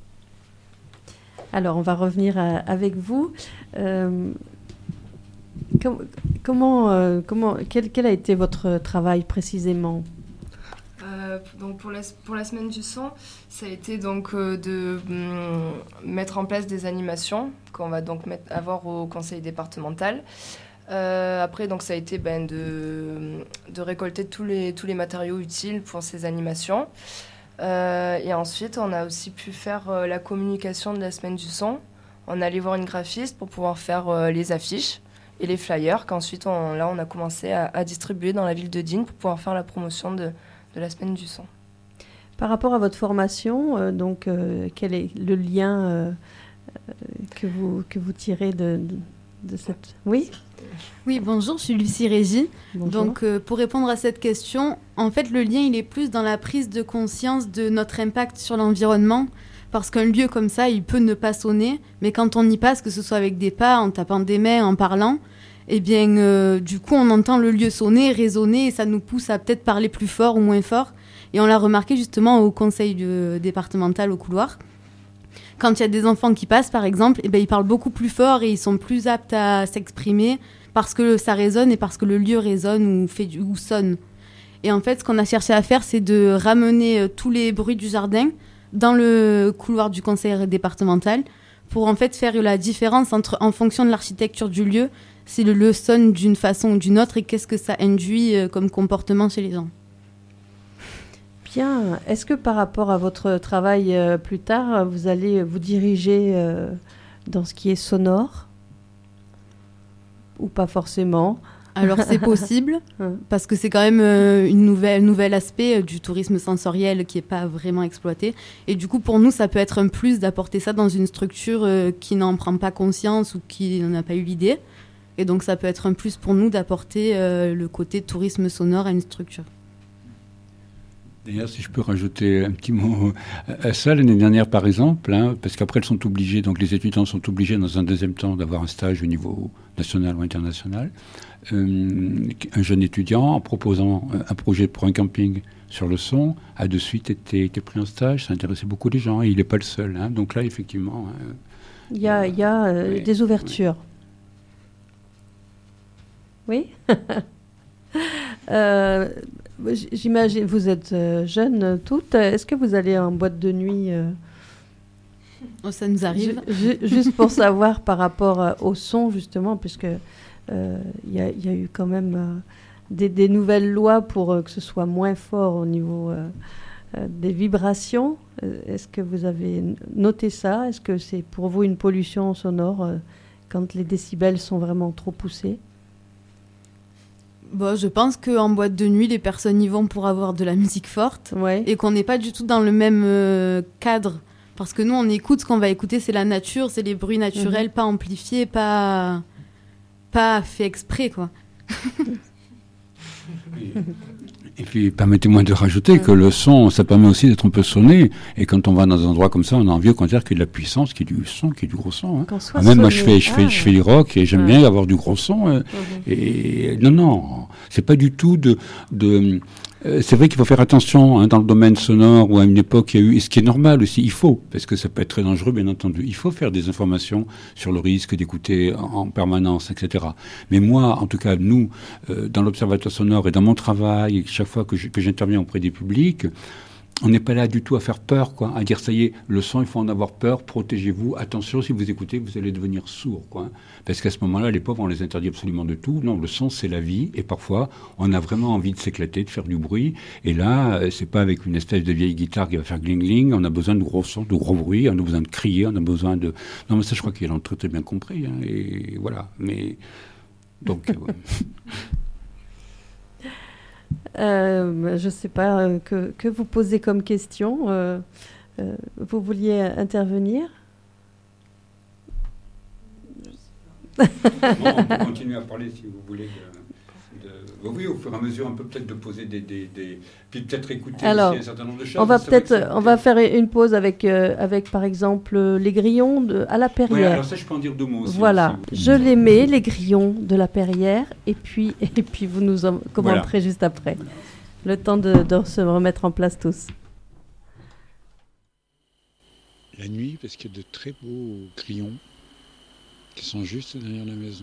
Alors on va revenir à, avec vous. Euh, com- comment, euh, comment, quel, quel a été votre travail précisément ? Euh, donc pour la, pour la semaine du son, ça a été donc euh, de mm, mettre en place des animations qu'on va donc mettre, avoir au conseil départemental. Euh, après, donc ça a été ben, de, de récolter tous les, tous les matériaux utiles pour ces animations. Euh, et ensuite, on a aussi pu faire euh, la communication de la semaine du son. On allait voir une graphiste pour pouvoir faire euh, les affiches et les flyers qu'ensuite, on, là, on a commencé à, à distribuer dans la ville de Digne pour pouvoir faire la promotion de de la semaine du son. Par rapport à votre formation, euh, donc euh, quel est le lien euh, que vous que vous tirez de, de, de cette... Oui. Oui, bonjour, je suis Lucie Régie. Bonjour. Donc, euh, pour répondre à cette question, en fait, le lien, il est plus dans la prise de conscience de notre impact sur l'environnement. Parce qu'un lieu comme ça, il peut ne pas sonner, mais quand on y passe, que ce soit avec des pas, en tapant des mains, en parlant, eh bien, euh, du coup, on entend le lieu sonner, résonner, et ça nous pousse à peut-être parler plus fort ou moins fort. Et on l'a remarqué justement au conseil de, départemental au couloir. Quand il y a des enfants qui passent, par exemple, eh ben, ils parlent beaucoup plus fort et ils sont plus aptes à s'exprimer parce que ça résonne et parce que le lieu résonne ou, fait du, ou sonne. Et en fait, ce qu'on a cherché à faire, c'est de ramener euh, tous les bruits du jardin dans le couloir du conseil départemental pour en fait faire la différence entre, en fonction de l'architecture du lieu, si le lieu sonne d'une façon ou d'une autre et qu'est-ce que ça induit euh, comme comportement chez les gens. Bien. Est-ce que par rapport à votre travail euh, plus tard, vous allez vous diriger euh, dans ce qui est sonore ou pas forcément? Alors c'est possible, parce que c'est quand même euh, une nouvelle, nouvel aspect euh, du tourisme sensoriel qui n'est pas vraiment exploité. Et du coup, pour nous, ça peut être un plus d'apporter ça dans une structure euh, qui n'en prend pas conscience ou qui n'en a pas eu l'idée. Et donc ça peut être un plus pour nous d'apporter euh, le côté tourisme sonore à une structure. D'ailleurs, si je peux rajouter un petit mot à ça, l'année dernière par exemple, hein, parce qu'après elles sont obligées, donc les étudiants sont obligés dans un deuxième temps d'avoir un stage au niveau national ou international. Euh, un jeune étudiant, en proposant un projet pour un camping sur le son, a de suite été, été pris en stage, ça intéressait beaucoup les gens et il n'est pas le seul. Hein, donc là, effectivement... Euh, il y a, il y a euh, oui, des ouvertures. Oui, oui euh, j'imagine, vous êtes euh, jeunes toutes. Est-ce que vous allez en boîte de nuit euh, oh, ça nous arrive. ju- juste pour savoir par rapport euh, au son, justement, puisque il euh, y, y a eu quand même euh, des, des nouvelles lois pour euh, que ce soit moins fort au niveau euh, euh, des vibrations. Euh, est-ce que vous avez noté ça? Est-ce que c'est pour vous une pollution sonore euh, quand les décibels sont vraiment trop poussés? Bon, je pense qu'en boîte de nuit, les personnes y vont pour avoir de la musique forte ouais. et qu'on n'est pas du tout dans le même euh, cadre. Parce que nous, on écoute, ce qu'on va écouter, c'est la nature, c'est les bruits naturels, mmh. pas amplifiés, pas, pas fait exprès, quoi. Et puis, permettez-moi de rajouter mmh. que le son, ça permet aussi d'être un peu sonné. Et quand on va dans un endroit comme ça, on a envie au contraire qu'il y ait de la puissance, qu'il y ait du son, qu'il y ait du gros son. Hein. Ah, même sonné. Moi, je fais, je, fais, ah, je fais du rock et j'aime mmh. bien avoir du gros son. Euh, mmh. Et non, non, c'est pas du tout de... de euh, c'est vrai qu'il faut faire attention hein, dans le domaine sonore où à une époque il y a eu, et ce qui est normal aussi, il faut, parce que ça peut être très dangereux bien entendu, il faut faire des informations sur le risque d'écouter en, en permanence, et cetera. Mais moi, en tout cas, nous, euh, dans l'Observatoire sonore et dans mon travail, et chaque fois que, je, que j'interviens auprès des publics, on n'est pas là du tout à faire peur, quoi, à dire ça y est, le son, il faut en avoir peur, protégez-vous, attention, si vous écoutez, vous allez devenir sourd, quoi. Parce qu'à ce moment-là, les pauvres, on les interdit absolument de tout. Non, le son, c'est la vie, et parfois, on a vraiment envie de s'éclater, de faire du bruit, et là, c'est pas avec une espèce de vieille guitare qui va faire gling-gling, on a besoin de gros sons, de gros bruits, on a besoin de crier, on a besoin de... Non, mais ça, je crois qu'il a très très bien compris, hein, et voilà, mais... Donc, ouais. Euh, je ne sais pas euh, que, que vous posez comme question. Euh, euh, vous vouliez intervenir? Bon, on peut continuer à parler si vous voulez. De, de, oui, au fur et à mesure, on peut peut-être de poser des, des, des puis peut-être écouter Alors, aussi un certain nombre de choses. On va peut-être, on va faire une pause avec, euh, avec par exemple les grillons de, à la Perrière. Oui, alors ça, je peux en dire deux mots aussi. Voilà, si je les mets, les grillons de la Perrière, et puis, et puis vous nous en commenterez voilà. juste après. Voilà. Le temps de, de se remettre en place tous. La nuit, parce qu'il y a de très beaux grillons qui sont juste derrière la maison.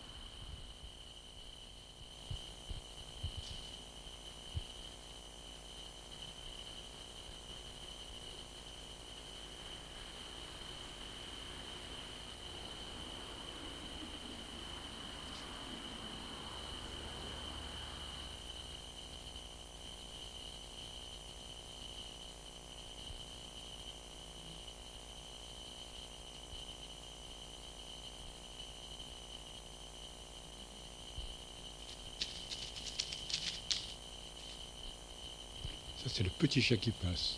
Ça, c'est le petit chat qui passe.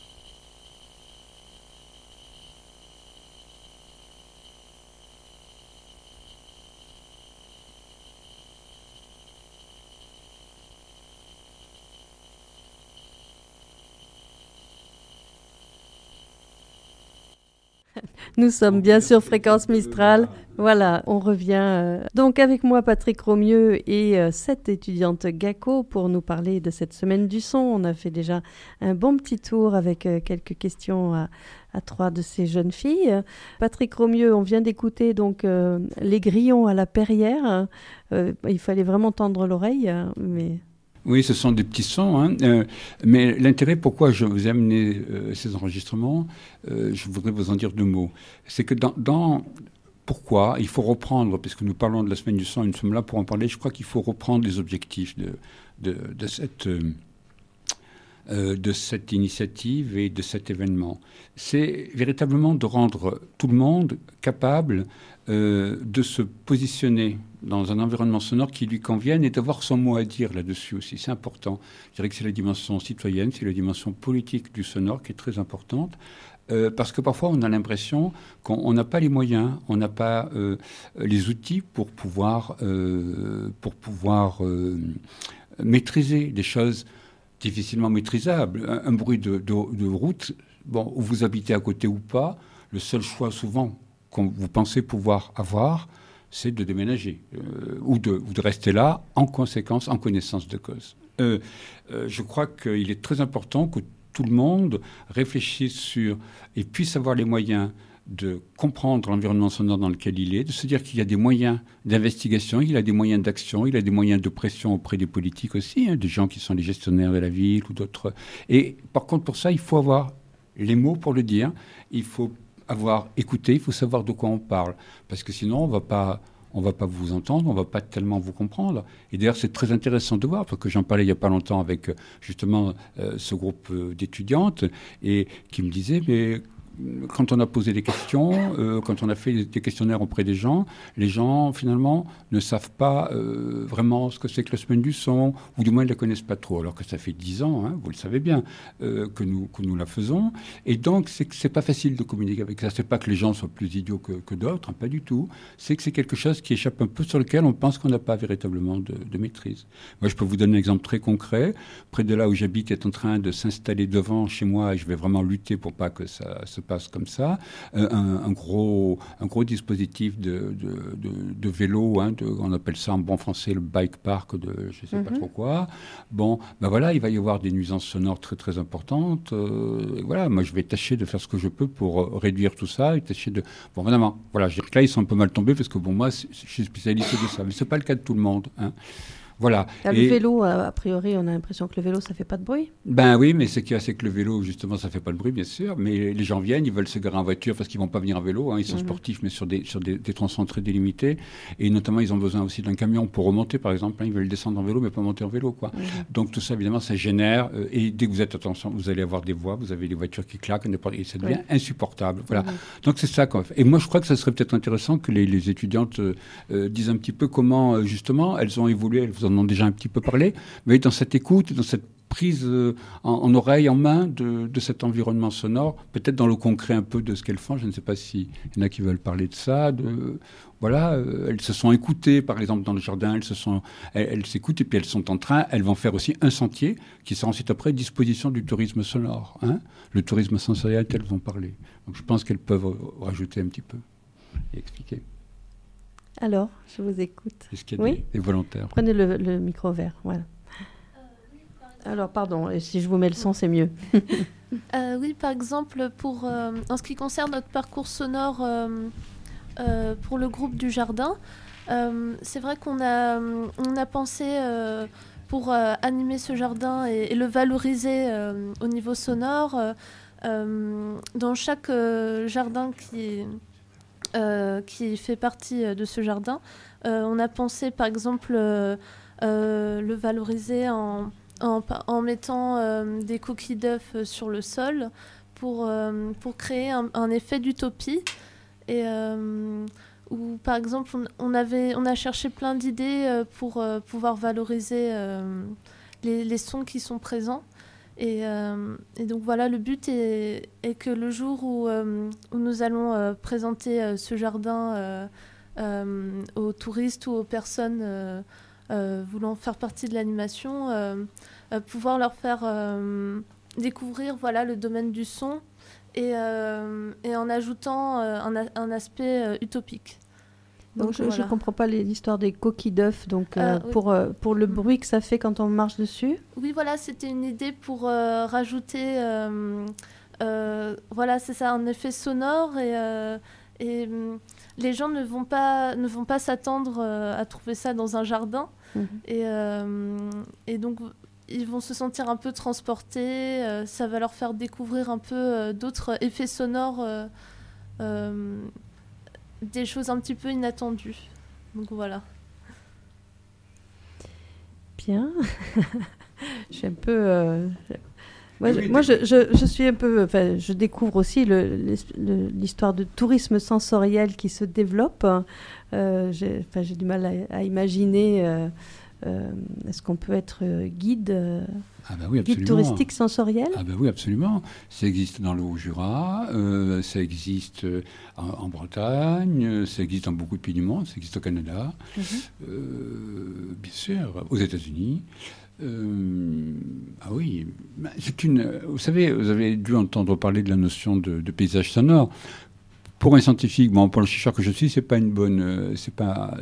Nous sommes bien sur Fréquence Mistral. Voilà, on revient euh, donc avec moi Patrick Romieux et euh, cette étudiante GACO pour nous parler de cette semaine du son. On a fait déjà un bon petit tour avec euh, quelques questions à, à trois de ces jeunes filles. Patrick Romieux, on vient d'écouter donc euh, Les Grillons à la Perrière. Euh, il fallait vraiment tendre l'oreille, hein, mais... Oui, ce sont des petits sons, hein, euh, mais l'intérêt, pourquoi je vous ai amené euh, ces enregistrements, euh, je voudrais vous en dire deux mots. C'est que dans, dans pourquoi il faut reprendre, puisque nous parlons de la semaine du son, nous sommes là pour en parler, je crois qu'il faut reprendre les objectifs de, de, de cette... Euh, Euh, de cette initiative et de cet événement. C'est véritablement de rendre tout le monde capable euh, de se positionner dans un environnement sonore qui lui convienne et d'avoir son mot à dire là-dessus aussi. C'est important. Je dirais que c'est la dimension citoyenne, c'est la dimension politique du sonore qui est très importante. Euh, parce que parfois, on a l'impression qu'on n'a pas les moyens, on n'a pas euh, les outils pour pouvoir, euh, pour pouvoir euh, maîtriser des choses difficilement maîtrisable. Un, un bruit de, de, de route, bon, où vous habitez à côté ou pas, le seul choix souvent que vous pensez pouvoir avoir, c'est de déménager euh, ou, de, ou de rester là en conséquence, en connaissance de cause. Euh, euh, je crois qu'il est très important que tout le monde réfléchisse sur et puisse avoir les moyens de comprendre l'environnement sonore dans lequel il est, de se dire qu'il y a des moyens d'investigation, il y a des moyens d'action, il y a des moyens de pression auprès des politiques aussi, hein, des gens qui sont les gestionnaires de la ville ou d'autres. Et par contre, pour ça, il faut avoir les mots pour le dire, il faut avoir écouté, il faut savoir de quoi on parle, parce que sinon, on va pas... on ne va pas vous entendre, on ne va pas tellement vous comprendre. Et d'ailleurs, c'est très intéressant de voir, parce que j'en parlais il n'y a pas longtemps avec justement euh, ce groupe euh, d'étudiantes, et qui me disaient, mais quand on a posé des questions, euh, quand on a fait des questionnaires auprès des gens, les gens, finalement, ne savent pas euh, vraiment ce que c'est que la semaine du son, ou du moins, ils ne la connaissent pas trop, alors que ça fait dix ans, hein, vous le savez bien, euh, que, nous, que nous la faisons. Et donc, c'est que c'est pas facile de communiquer avec ça. C'est pas que les gens soient plus idiots que, que d'autres, hein, pas du tout. C'est que c'est quelque chose qui échappe un peu, sur lequel on pense qu'on n'a pas véritablement de, de maîtrise. Moi, je peux vous donner un exemple très concret. Près de là où j'habite est en train de s'installer devant chez moi, et je vais vraiment lutter pour pas que ça se passe comme ça, euh, un, un, gros, un gros dispositif de, de, de, de vélo, hein, de, on appelle ça en bon français le bike park de je ne sais mm-hmm. pas trop quoi. Bon, ben voilà, il va y avoir des nuisances sonores très très importantes. Euh, et voilà, moi je vais tâcher de faire ce que je peux pour euh, réduire tout ça et tâcher de... Bon, vraiment, voilà, je dirais que là ils sont un peu mal tombés parce que bon, moi je suis spécialiste de ça, mais ce n'est pas le cas de tout le monde, hein. Voilà. Ah, le et... vélo, a priori, on a l'impression que le vélo, ça ne fait pas de bruit. Ben oui, mais ce qu'il y a, c'est que le vélo, justement, ça ne fait pas de bruit, bien sûr. Mais les gens viennent, ils veulent se garer en voiture parce qu'ils ne vont pas venir en vélo. Hein. Ils sont mmh. sportifs, mais sur des, sur des, des tronçons très délimités. Et notamment, ils ont besoin aussi d'un camion pour remonter, par exemple. Hein. Ils veulent descendre en vélo, mais pas monter en vélo, quoi. Mmh. Donc tout ça, évidemment, ça génère. Euh, et dès que vous êtes attention, vous allez avoir des voix, vous avez des voitures qui claquent, et ça devient oui. insupportable. Voilà. Mmh. Donc c'est ça qu'on fait. Et moi, je crois que ça serait peut-être intéressant que les, les étudiantes euh, euh, disent un petit peu comment, euh, justement, elles ont évolué. Elles vous en ont déjà un petit peu parler, mais dans cette écoute, dans cette prise euh, en, en oreille, en main de, de cet environnement sonore, peut-être dans le concret un peu de ce qu'elles font. Je ne sais pas s'il y en a qui veulent parler de ça. De, voilà, euh, elles se sont écoutées, par exemple, dans le jardin, elles se sont, elles, elles s'écoutent et puis elles sont en train, elles vont faire aussi un sentier qui sera ensuite après disposition du tourisme sonore, hein, le tourisme sensoriel tel qu'on parlait. Donc je pense qu'elles peuvent rajouter un petit peu et expliquer. Alors, je vous écoute. Est-ce qu'il y a oui des, des volontaires ? Prenez le, le micro vert, voilà. Alors, pardon, si je vous mets le son, c'est mieux. euh, oui, par exemple, pour, euh, en ce qui concerne notre parcours sonore euh, euh, pour le groupe du jardin, euh, c'est vrai qu'on a, on a pensé euh, pour euh, animer ce jardin et, et le valoriser euh, au niveau sonore. Euh, euh, dans chaque euh, jardin qui, euh, qui fait partie de ce jardin, euh, on a pensé, par exemple, euh, euh, le valoriser en... En, en mettant euh, des coquilles d'œufs sur le sol pour, euh, pour créer un, un effet d'utopie. Et euh, où, par exemple, on, on, avait, on a cherché plein d'idées euh, pour euh, pouvoir valoriser euh, les, les sons qui sont présents. Et, euh, et donc voilà, le but est, est que le jour où, euh, où nous allons euh, présenter euh, ce jardin euh, euh, aux touristes ou aux personnes euh, Euh, voulant faire partie de l'animation, euh, euh, pouvoir leur faire euh, découvrir voilà, le domaine du son et, euh, et en ajoutant euh, un, a- un aspect euh, utopique. Donc, Donc, je ne voilà. comprends pas les- l'histoire des coquilles d'œufs, donc euh, Euh, oui. pour, euh, pour le bruit que ça fait quand on marche dessus. Oui, voilà, c'était une idée pour euh, rajouter, euh, euh, voilà, c'est ça, un effet sonore et, euh, et hum, les gens ne vont pas, ne vont pas s'attendre euh, à trouver ça dans un jardin Mhm. et, euh, et donc ils vont se sentir un peu transportés, euh, ça va leur faire découvrir un peu euh, d'autres effets sonores, euh, euh, des choses un petit peu inattendues. Donc voilà. Bien. Je suis un peu. euh, Moi, Oui, je, oui, moi t'es- je, je, je suis un peu. Enfin, je découvre aussi le- l'es- le- l'histoire de tourisme sensoriel qui se développe. Euh, j'ai, enfin, j'ai du mal à, à imaginer. euh, euh, est-ce qu'on peut être euh, guide, euh, Ah bah oui, guide absolument. touristique sensoriel? Ah ben oui, absolument. Ça existe dans le Haut-Jura, euh, ça existe euh, en, en Bretagne, euh, ça existe dans beaucoup de pays du monde, ça existe au Canada, Mhm. euh, bien sûr, aux États-Unis. Euh, ah oui, ben, c'est une. Vous savez, vous avez dû entendre parler de la notion de, de paysage sonore. Pour un scientifique, bon, pour le chercheur que je suis, c'est pas une bonne, euh, c'est pas.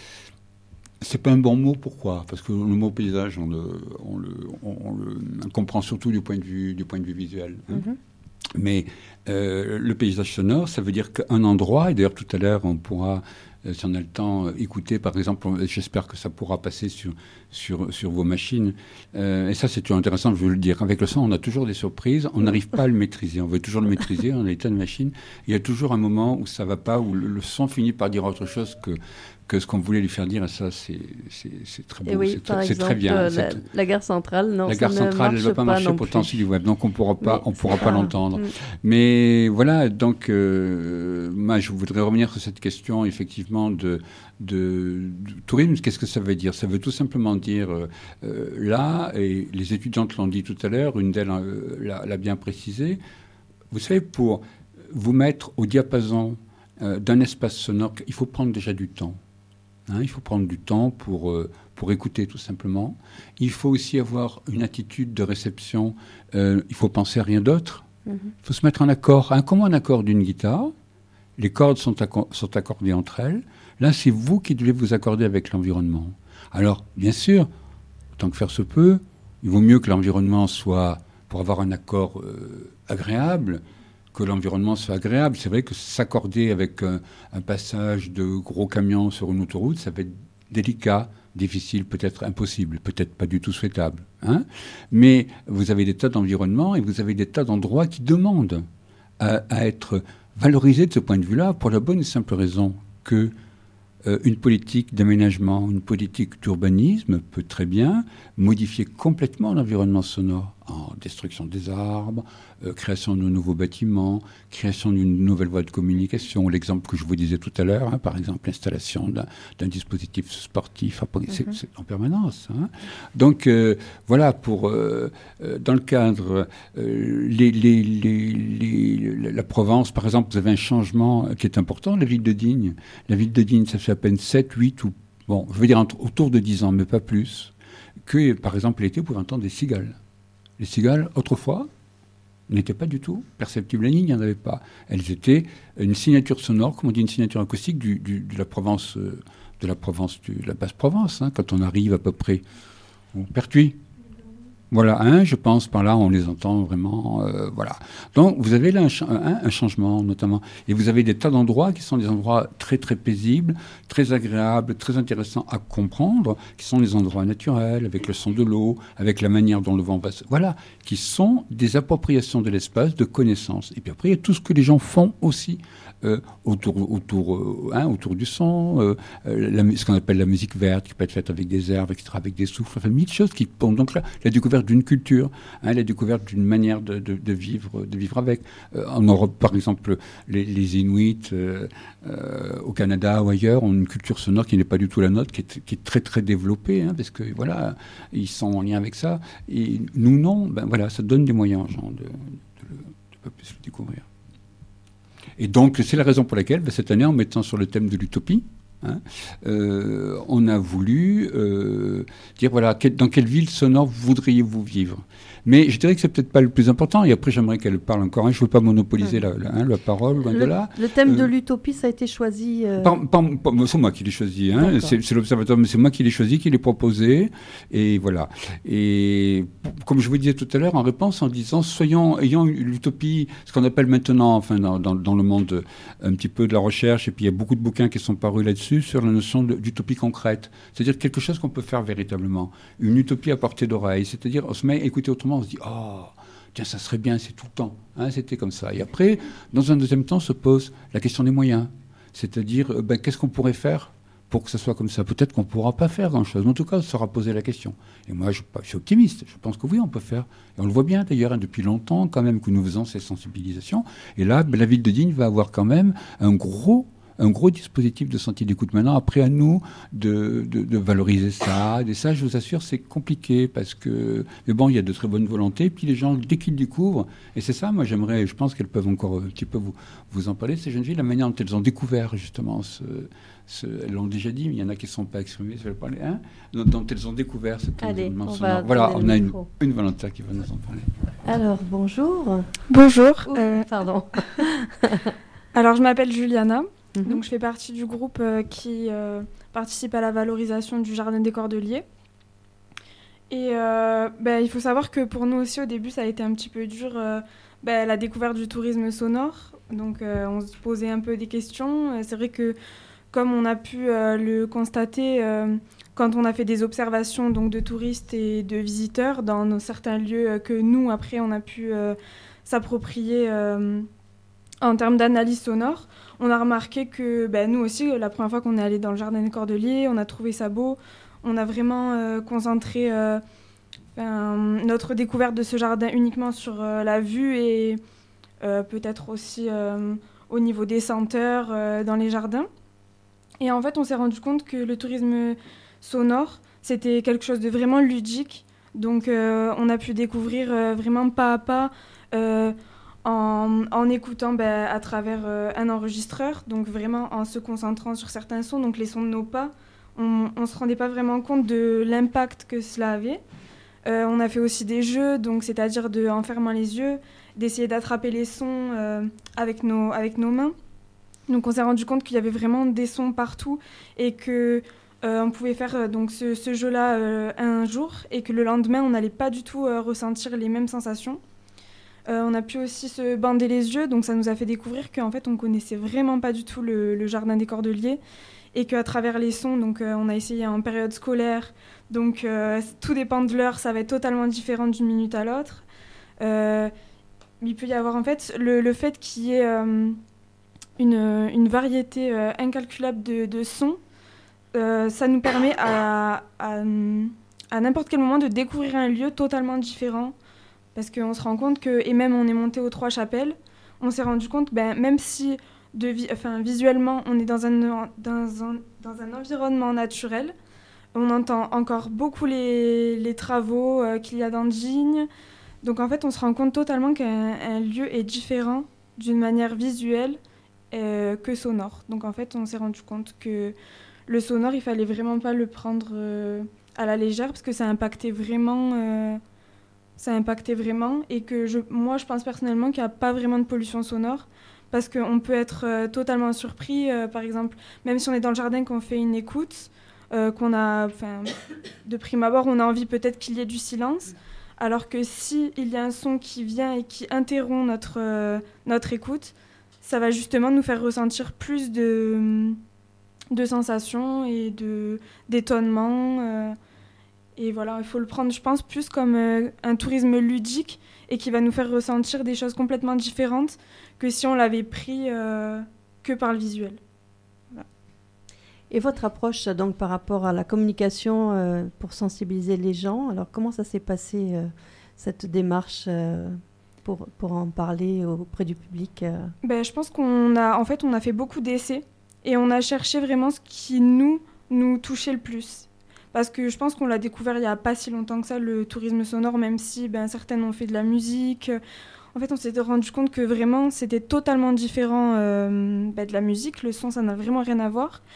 C'est pas un bon mot, pourquoi? Parce que le mot paysage, on le, on le, on, on le on le comprend surtout du point de vue, du point de vue visuel. Hein. Mhm. Mais euh, le paysage sonore, ça veut dire qu'un endroit, et d'ailleurs tout à l'heure on pourra, euh, si on a le temps, euh, écouter par exemple, on- j'espère que ça pourra passer sur, sur, sur vos machines, Euh, et ça c'est toujours intéressant, je veux le dire, avec le son on a toujours des surprises, on n'arrive pas à le maîtriser, on veut toujours le maîtriser, on a des tas de machines, il y a toujours un moment où ça va pas, où le, le son finit par dire autre chose que, que ce qu'on voulait lui faire dire, et ça c'est, c'est, c'est très beau, Et oui, c'est, par très- c'est exemple, très bien. euh, c'est la, t- la gare centrale, non, la ça gare ne centrale, elle ne marche va pas marcher non pourtant plus. sur du web, donc on pourra pas, Mais on pourra c'est pas pas- l'entendre. Mm. Mais voilà, donc euh, moi je voudrais revenir sur cette question effectivement de, de, de tourisme. Qu'est-ce que ça veut dire? Ça veut tout simplement dire euh, euh, là, et les étudiantes l'ont dit tout à l'heure, une d'elles euh, l'a, l'a bien précisé. Vous savez, pour vous mettre au diapason euh, d'un espace sonore, il faut prendre déjà du temps. Hein, il faut prendre du temps pour, euh, pour écouter tout simplement. Il faut aussi avoir une attitude de réception. Euh, il faut penser à rien d'autre. Mhm. Il faut se mettre en accord. Hein, comment un accord d'une guitare? Les cordes sont, acco- sont accordées entre elles. Là, c'est vous qui devez vous accorder avec l'environnement. Alors, bien sûr, autant que faire se peut, il vaut mieux que l'environnement soit, pour avoir un accord euh, agréable, que l'environnement soit agréable. C'est vrai que s'accorder avec un, un passage de gros camions sur une autoroute, ça va être délicat, difficile, peut-être impossible, peut-être pas du tout souhaitable. Hein. Mais vous avez des tas d'environnements et vous avez des tas d'endroits qui demandent à, à être valorisés de ce point de vue-là, pour la bonne et simple raison que euh, une politique d'aménagement, une politique d'urbanisme peut très bien modifier complètement l'environnement sonore en destruction des arbres, euh, création de nouveaux bâtiments, création d'une nouvelle voie de communication. L'exemple que je vous disais tout à l'heure, hein, par exemple l'installation d'un, d'un dispositif sportif, c'est, Mhm. c'est en permanence. Hein. Donc euh, voilà, pour euh, euh, dans le cadre, euh, les, les, les, les, la Provence, par exemple, vous avez un changement qui est important. La ville de Digne, la ville de Digne, ça fait à peine sept, huit ou bon, je veux dire entre, autour de dix ans, mais pas plus. Que par exemple l'été, vous pouvez entendre des cigales. Les cigales, autrefois, n'étaient pas du tout perceptibles. La ligne, il n'y en avait pas. Elles étaient une signature sonore, comme on dit, une signature acoustique du, du, de la Provence, euh, de la Provence, du, de la Basse-Provence, hein, quand on arrive à peu près au Pertuis. Voilà, hein, je pense, par là, on les entend vraiment, euh, voilà. Donc, vous avez là un, cha- un, un changement, notamment. Et vous avez des tas d'endroits qui sont des endroits très, très paisibles, très agréables, très intéressants à comprendre, qui sont des endroits naturels, avec le son de l'eau, avec la manière dont le vent va se... Voilà, qui sont des appropriations de l'espace, de connaissances. Et puis après, il y a tout ce que les gens font aussi euh, autour, autour, euh, hein, autour du son, euh, euh, la mu- ce qu'on appelle la musique verte, qui peut être faite avec des herbes, et cetera, avec des souffles, enfin, mille choses qui... Bon, donc là, la découverte d'une culture, hein, la découverte d'une manière de, de, de, vivre, de vivre avec. Euh, en Europe, par exemple, les, les Inuits, euh, euh, au Canada ou ailleurs, ont une culture sonore qui n'est pas du tout la nôtre, qui est, qui est très très développée, hein, parce que voilà, ils sont en lien avec ça. Et nous, non, ben voilà, ça donne des moyens aux gens de, de, le, de pas plus le découvrir. Et donc, c'est la raison pour laquelle, ben, cette année, en mettant sur le thème de l'utopie, Hein. Euh, on a voulu euh, dire, voilà, quel, dans quelle ville sonore voudriez-vous vivre ? Mais je dirais que c'est peut-être pas le plus important. Et après, j'aimerais qu'elle parle encore. Hein. Je ne veux pas monopoliser mmh. la, la, hein, la parole, loin le, de là. Le thème euh, de l'utopie, ça a été choisi euh... par, par, par, c'est moi qui l'ai choisi. Hein. C'est, c'est l'observatoire, mais c'est moi qui l'ai choisi, qui l'ai proposé. Et voilà. Et comme je vous disais tout à l'heure, en réponse, en disant, soyons, ayant l'utopie, ce qu'on appelle maintenant, enfin, dans, dans, dans le monde un petit peu de la recherche, et puis il y a beaucoup de bouquins qui sont parus là-dessus, sur la notion de, d'utopie concrète. C'est-à-dire quelque chose qu'on peut faire véritablement. Une utopie à portée d'oreille. C'est-à-dire, on se met à écouter autrement. On se dit, oh, tiens, ça serait bien, c'est tout le temps. Hein, c'était comme ça. Et après, dans un deuxième temps, se pose la question des moyens. C'est-à-dire, euh, ben, qu'est-ce qu'on pourrait faire pour que ça soit comme ça ? Peut-être qu'on ne pourra pas faire grand-chose. Mais en tout cas, on se sera posé la question. Et moi, je, je suis optimiste. Je pense que oui, on peut faire. Et on le voit bien, d'ailleurs, hein, depuis longtemps, quand même, que nous faisons ces sensibilisations. Et là, ben, la ville de Digne va avoir quand même un gros... un gros dispositif de sentier d'écoute. Maintenant, après, à nous de, de, de valoriser ça. Et ça, je vous assure, c'est compliqué parce que... Mais bon, il y a de très bonnes volontés. Puis les gens, dès qu'ils découvrent, et c'est ça, moi, j'aimerais, je pense qu'elles peuvent encore un petit peu vous, vous en parler, ces jeunes filles, la manière dont elles ont découvert, justement, ce, ce, elles l'ont déjà dit, mais il y en a qui ne sont pas exprimés, je vais parler, hein, dont, dont elles ont découvert cet environnement sonore. Voilà, on a une, une volontaire qui va nous en parler. Alors, bonjour. Bonjour. Ouh, euh... Pardon. Alors, je m'appelle Juliana. Mm-hmm. Donc, je fais partie du groupe euh, qui euh, participe à la valorisation du Jardin des Cordeliers. Et euh, bah, il faut savoir que pour nous aussi, au début, ça a été un petit peu dur, euh, bah, la découverte du tourisme sonore. Donc, euh, on se posait un peu des questions. C'est vrai que, comme on a pu euh, le constater, euh, quand on a fait des observations donc, de touristes et de visiteurs dans nos, certains lieux euh, que nous, après, on a pu euh, s'approprier euh, en termes d'analyse sonore, on a remarqué que bah, nous aussi, la première fois qu'on est allé dans le Jardin des Cordeliers, on a trouvé ça beau. On a vraiment euh, concentré euh, ben, notre découverte de ce jardin uniquement sur euh, la vue et euh, peut-être aussi euh, au niveau des senteurs euh, dans les jardins. Et en fait, on s'est rendu compte que le tourisme sonore, c'était quelque chose de vraiment ludique. Donc, euh, on a pu découvrir euh, vraiment pas à pas euh, En, en écoutant ben, à travers euh, un enregistreur, donc vraiment en se concentrant sur certains sons, donc les sons de nos pas, on ne se rendait pas vraiment compte de l'impact que cela avait. Euh, on a fait aussi des jeux, donc c'est-à-dire de, en fermant les yeux, d'essayer d'attraper les sons euh, avec, nos, avec nos mains. Donc on s'est rendu compte qu'il y avait vraiment des sons partout et que euh, on pouvait faire euh, donc ce, ce jeu-là euh, un jour et que le lendemain, on n'allait pas du tout euh, ressentir les mêmes sensations. Euh, on a pu aussi se bander les yeux, donc ça nous a fait découvrir qu'en fait, on connaissait vraiment pas du tout le, le Jardin des Cordeliers et qu'à travers les sons, donc, euh, on a essayé en période scolaire, donc euh, tout dépend de l'heure, ça va être totalement différent d'une minute à l'autre. Euh, il peut y avoir en fait le, le fait qu'il y ait euh, une, une variété euh, incalculable de, de sons, euh, ça nous permet à, à, à n'importe quel moment de découvrir un lieu totalement différent. Parce qu'on se rend compte que, et même on est monté aux Trois Chapelles, on s'est rendu compte, ben, même si de vi- enfin, visuellement on est dans un, dans, un, dans un environnement naturel, on entend encore beaucoup les, les travaux euh, qu'il y a dans Digne. Donc en fait, on se rend compte totalement qu'un un lieu est différent d'une manière visuelle euh, que sonore. Donc en fait, on s'est rendu compte que le sonore, il fallait vraiment pas le prendre euh, à la légère parce que ça impactait vraiment... Euh, ça a impacté vraiment et que je, moi je pense personnellement qu'il n'y a pas vraiment de pollution sonore parce qu'on peut être euh, totalement surpris, euh, par exemple, même si on est dans le jardin, qu'on fait une écoute, euh, qu'on a, enfin, de prime abord, on a envie peut-être qu'il y ait du silence, alors que s'il y a un son qui vient et qui interrompt notre, euh, notre écoute, ça va justement nous faire ressentir plus de, de sensations et de, d'étonnement. Euh, Et voilà, il faut le prendre, je pense, plus comme euh, un tourisme ludique et qui va nous faire ressentir des choses complètement différentes que si on l'avait pris euh, que par le visuel. Voilà. Et votre approche, donc, par rapport à la communication euh, pour sensibiliser les gens, alors comment ça s'est passé, euh, cette démarche euh, pour, pour en parler auprès du public euh... ben, je pense qu'on a, en fait, on a fait beaucoup d'essais et on a cherché vraiment ce qui nous, nous touchait le plus. Parce que je pense qu'on l'a découvert il n'y a pas si longtemps que ça, le tourisme sonore, même si ben, certaines ont fait de la musique. En fait, on s'est rendu compte que vraiment, c'était totalement différent euh, ben, de la musique. Le son, ça n'a vraiment rien à voir.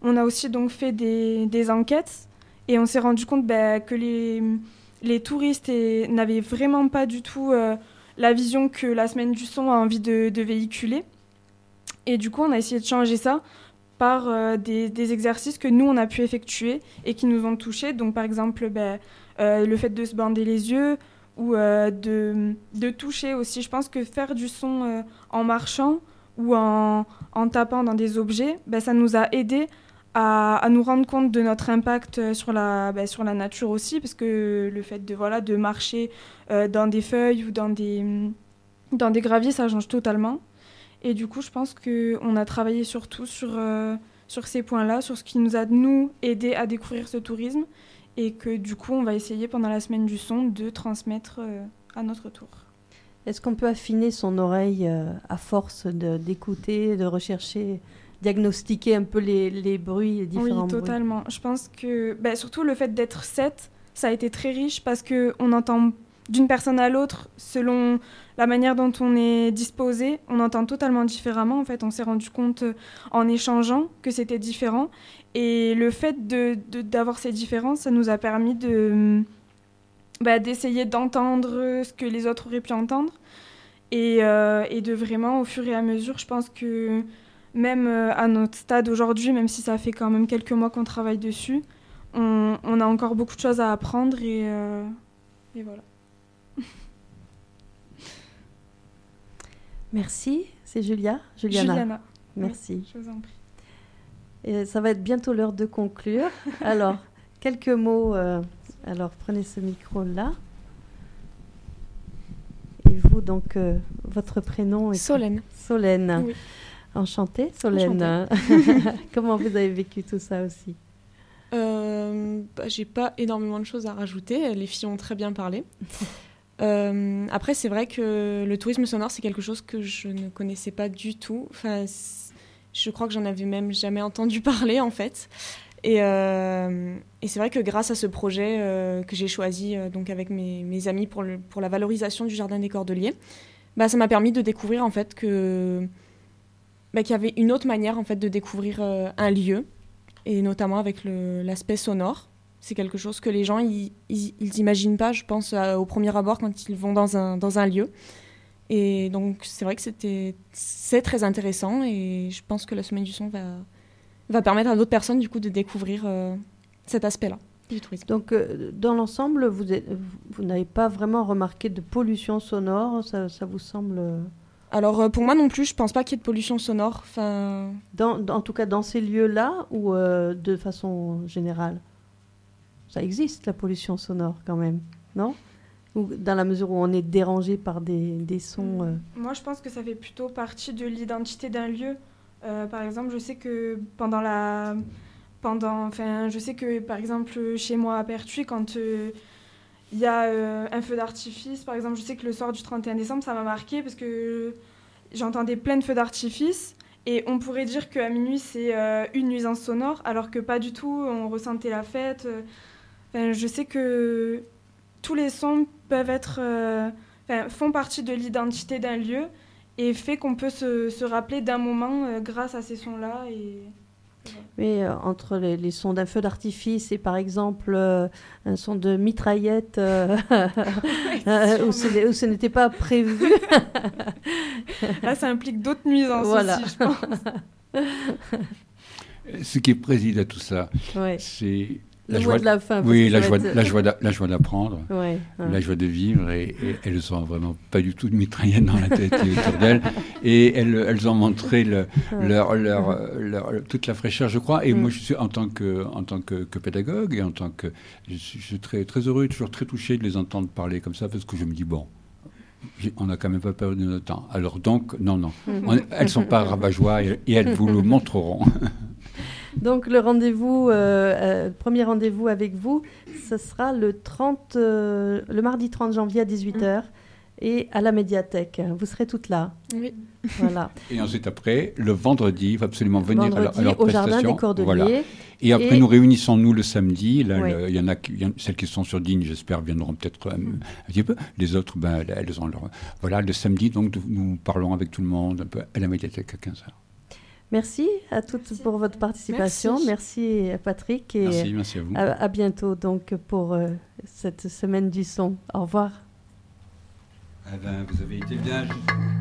On a aussi donc fait des, des enquêtes et on s'est rendu compte bah, que les, les touristes et, n'avaient vraiment pas du tout euh, la vision que la semaine du son a envie de, de véhiculer. Et du coup, on a essayé de changer ça par euh, des, des exercices que nous, on a pu effectuer et qui nous ont touchés. Donc, par exemple, bah, euh, le fait de se bander les yeux ou euh, de, de toucher aussi. Je pense que faire du son euh, en marchant ou en, en tapant dans des objets, bah, ça nous a aidés à, à nous rendre compte de notre impact sur la, bah, sur la nature aussi, parce que le fait de, voilà, de marcher euh, dans des feuilles ou dans des, dans des graviers, ça change totalement. Et du coup, je pense qu'on a travaillé surtout sur, euh, sur ces points-là, sur ce qui nous a, nous, aidés à découvrir ce tourisme, et que du coup, on va essayer pendant la semaine du son de transmettre euh, à notre tour. Est-ce qu'on peut affiner son oreille euh, à force de, d'écouter, de rechercher, diagnostiquer un peu les, les bruits, les différents bruits ? Oui, totalement. Bruits. Je pense que, bah, surtout le fait d'être sept, ça a été très riche parce qu'on entend d'une personne à l'autre, selon la manière dont on est disposé, on entend totalement différemment. En fait, on s'est rendu compte euh, en échangeant que c'était différent. Et le fait de, de, d'avoir ces différences, ça nous a permis de, bah, d'essayer d'entendre ce que les autres auraient pu entendre. Et, euh, et de vraiment, au fur et à mesure, je pense que même euh, à notre stade aujourd'hui, même si ça fait quand même quelques mois qu'on travaille dessus, on, on a encore beaucoup de choses à apprendre. Et, euh, et voilà. Merci. C'est Julia Juliana. Juliana. Merci. Oui, je vous en prie. Et ça va être bientôt l'heure de conclure. Alors, quelques mots. Euh, alors, prenez ce micro-là. Et vous, donc, euh, votre prénom est... Solène. Solène. Oui. Enchantée, Solène. Enchantée. Comment vous avez vécu tout ça aussi ? euh, bah, J'ai pas énormément de choses à rajouter. Les filles ont très bien parlé. Euh, après, c'est vrai que le tourisme sonore, c'est quelque chose que je ne connaissais pas du tout. Enfin, je crois que j'en avais même jamais entendu parler, en fait. Et, euh, et c'est vrai que grâce à ce projet euh, que j'ai choisi euh, donc avec mes, mes amis pour, le, pour la valorisation du Jardin des Cordeliers, bah, ça m'a permis de découvrir en fait, que, bah, qu'il y avait une autre manière en fait, de découvrir euh, un lieu, et notamment avec le, l'aspect sonore. C'est quelque chose que les gens, ils n'imaginent pas, je pense, à, au premier abord quand ils vont dans un, dans un lieu. Et donc, c'est vrai que c'était, c'est très intéressant et je pense que la Semaine du Son va, va permettre à d'autres personnes, du coup, de découvrir euh, cet aspect-là du tourisme. Donc, euh, dans l'ensemble, vous, êtes, vous n'avez pas vraiment remarqué de pollution sonore, ça, ça vous semble... Alors, euh, pour moi non plus, je ne pense pas qu'il y ait de pollution sonore. Enfin... Dans, dans, en tout cas, dans ces lieux-là ou euh, de façon générale ? Ça existe, la pollution sonore, quand même, non ? Ou dans la mesure où on est dérangé par des, des sons... Euh... Moi, je pense que ça fait plutôt partie de l'identité d'un lieu. Euh, par exemple, je sais que pendant la... Pendant, enfin, je sais que, par exemple, chez moi à Pertuis, quand il euh, y a euh, un feu d'artifice, par exemple, je sais que le soir du trente et un décembre, ça m'a marqué parce que j'entendais plein de feux d'artifice. Et on pourrait dire qu'à minuit, c'est euh, une nuisance sonore, alors que pas du tout, on ressentait la fête... Euh, Enfin, je sais que tous les sons peuvent être, euh, enfin, font partie de l'identité d'un lieu et fait qu'on peut se, se rappeler d'un moment euh, grâce à ces sons-là. Et... Mais euh, entre les, les sons d'un feu d'artifice et par exemple euh, un son de mitraillette euh, euh, où, ce, où ce n'était pas prévu. Là, ça implique d'autres nuisances voilà. aussi, je pense. Ce qui préside à tout ça, ouais. c'est... La joie de la fin. Oui, la joie, être... la, joie la joie d'apprendre, ouais, ouais. la joie de vivre, et, et elles n'ont vraiment pas du tout de mitraillette dans la tête et autour d'elles. Et elles, elles ont montré le, ouais. leur, leur, leur, leur, toute la fraîcheur, je crois. Et mm. moi, je suis, en tant, que, en tant que, que pédagogue, et en tant que, je suis, je suis très, très heureux, toujours très touché de les entendre parler comme ça, parce que je me dis, bon, on n'a quand même pas perdu notre temps. Alors donc, non, non, on, elles ne sont pas rabat-joie et, et elles vous le montreront. Donc le rendez-vous, euh, euh, premier rendez-vous avec vous, ce sera le, trente, euh, le mardi trente janvier à dix-huit heures mmh. et à la médiathèque. Vous serez toutes là. Oui. Voilà. Et ensuite après, le vendredi, il faut absolument venir vendredi, à leur, à leur au Jardin des Cordeliers. Voilà. Et après, et... nous réunissons nous le samedi. Là, oui. le, il y en a, il y en, celles qui sont sur Digne, j'espère, viendront peut-être un, un petit peu. Les autres, ben, elles ont leur... Voilà, le samedi, donc, nous parlons avec tout le monde un peu à la médiathèque à quinze heures. Merci à toutes merci. Pour votre participation. Merci, merci à Patrick. Et merci, merci à vous. À, à bientôt donc pour euh, cette semaine du son. Au revoir. Eh ben, vous avez été bien.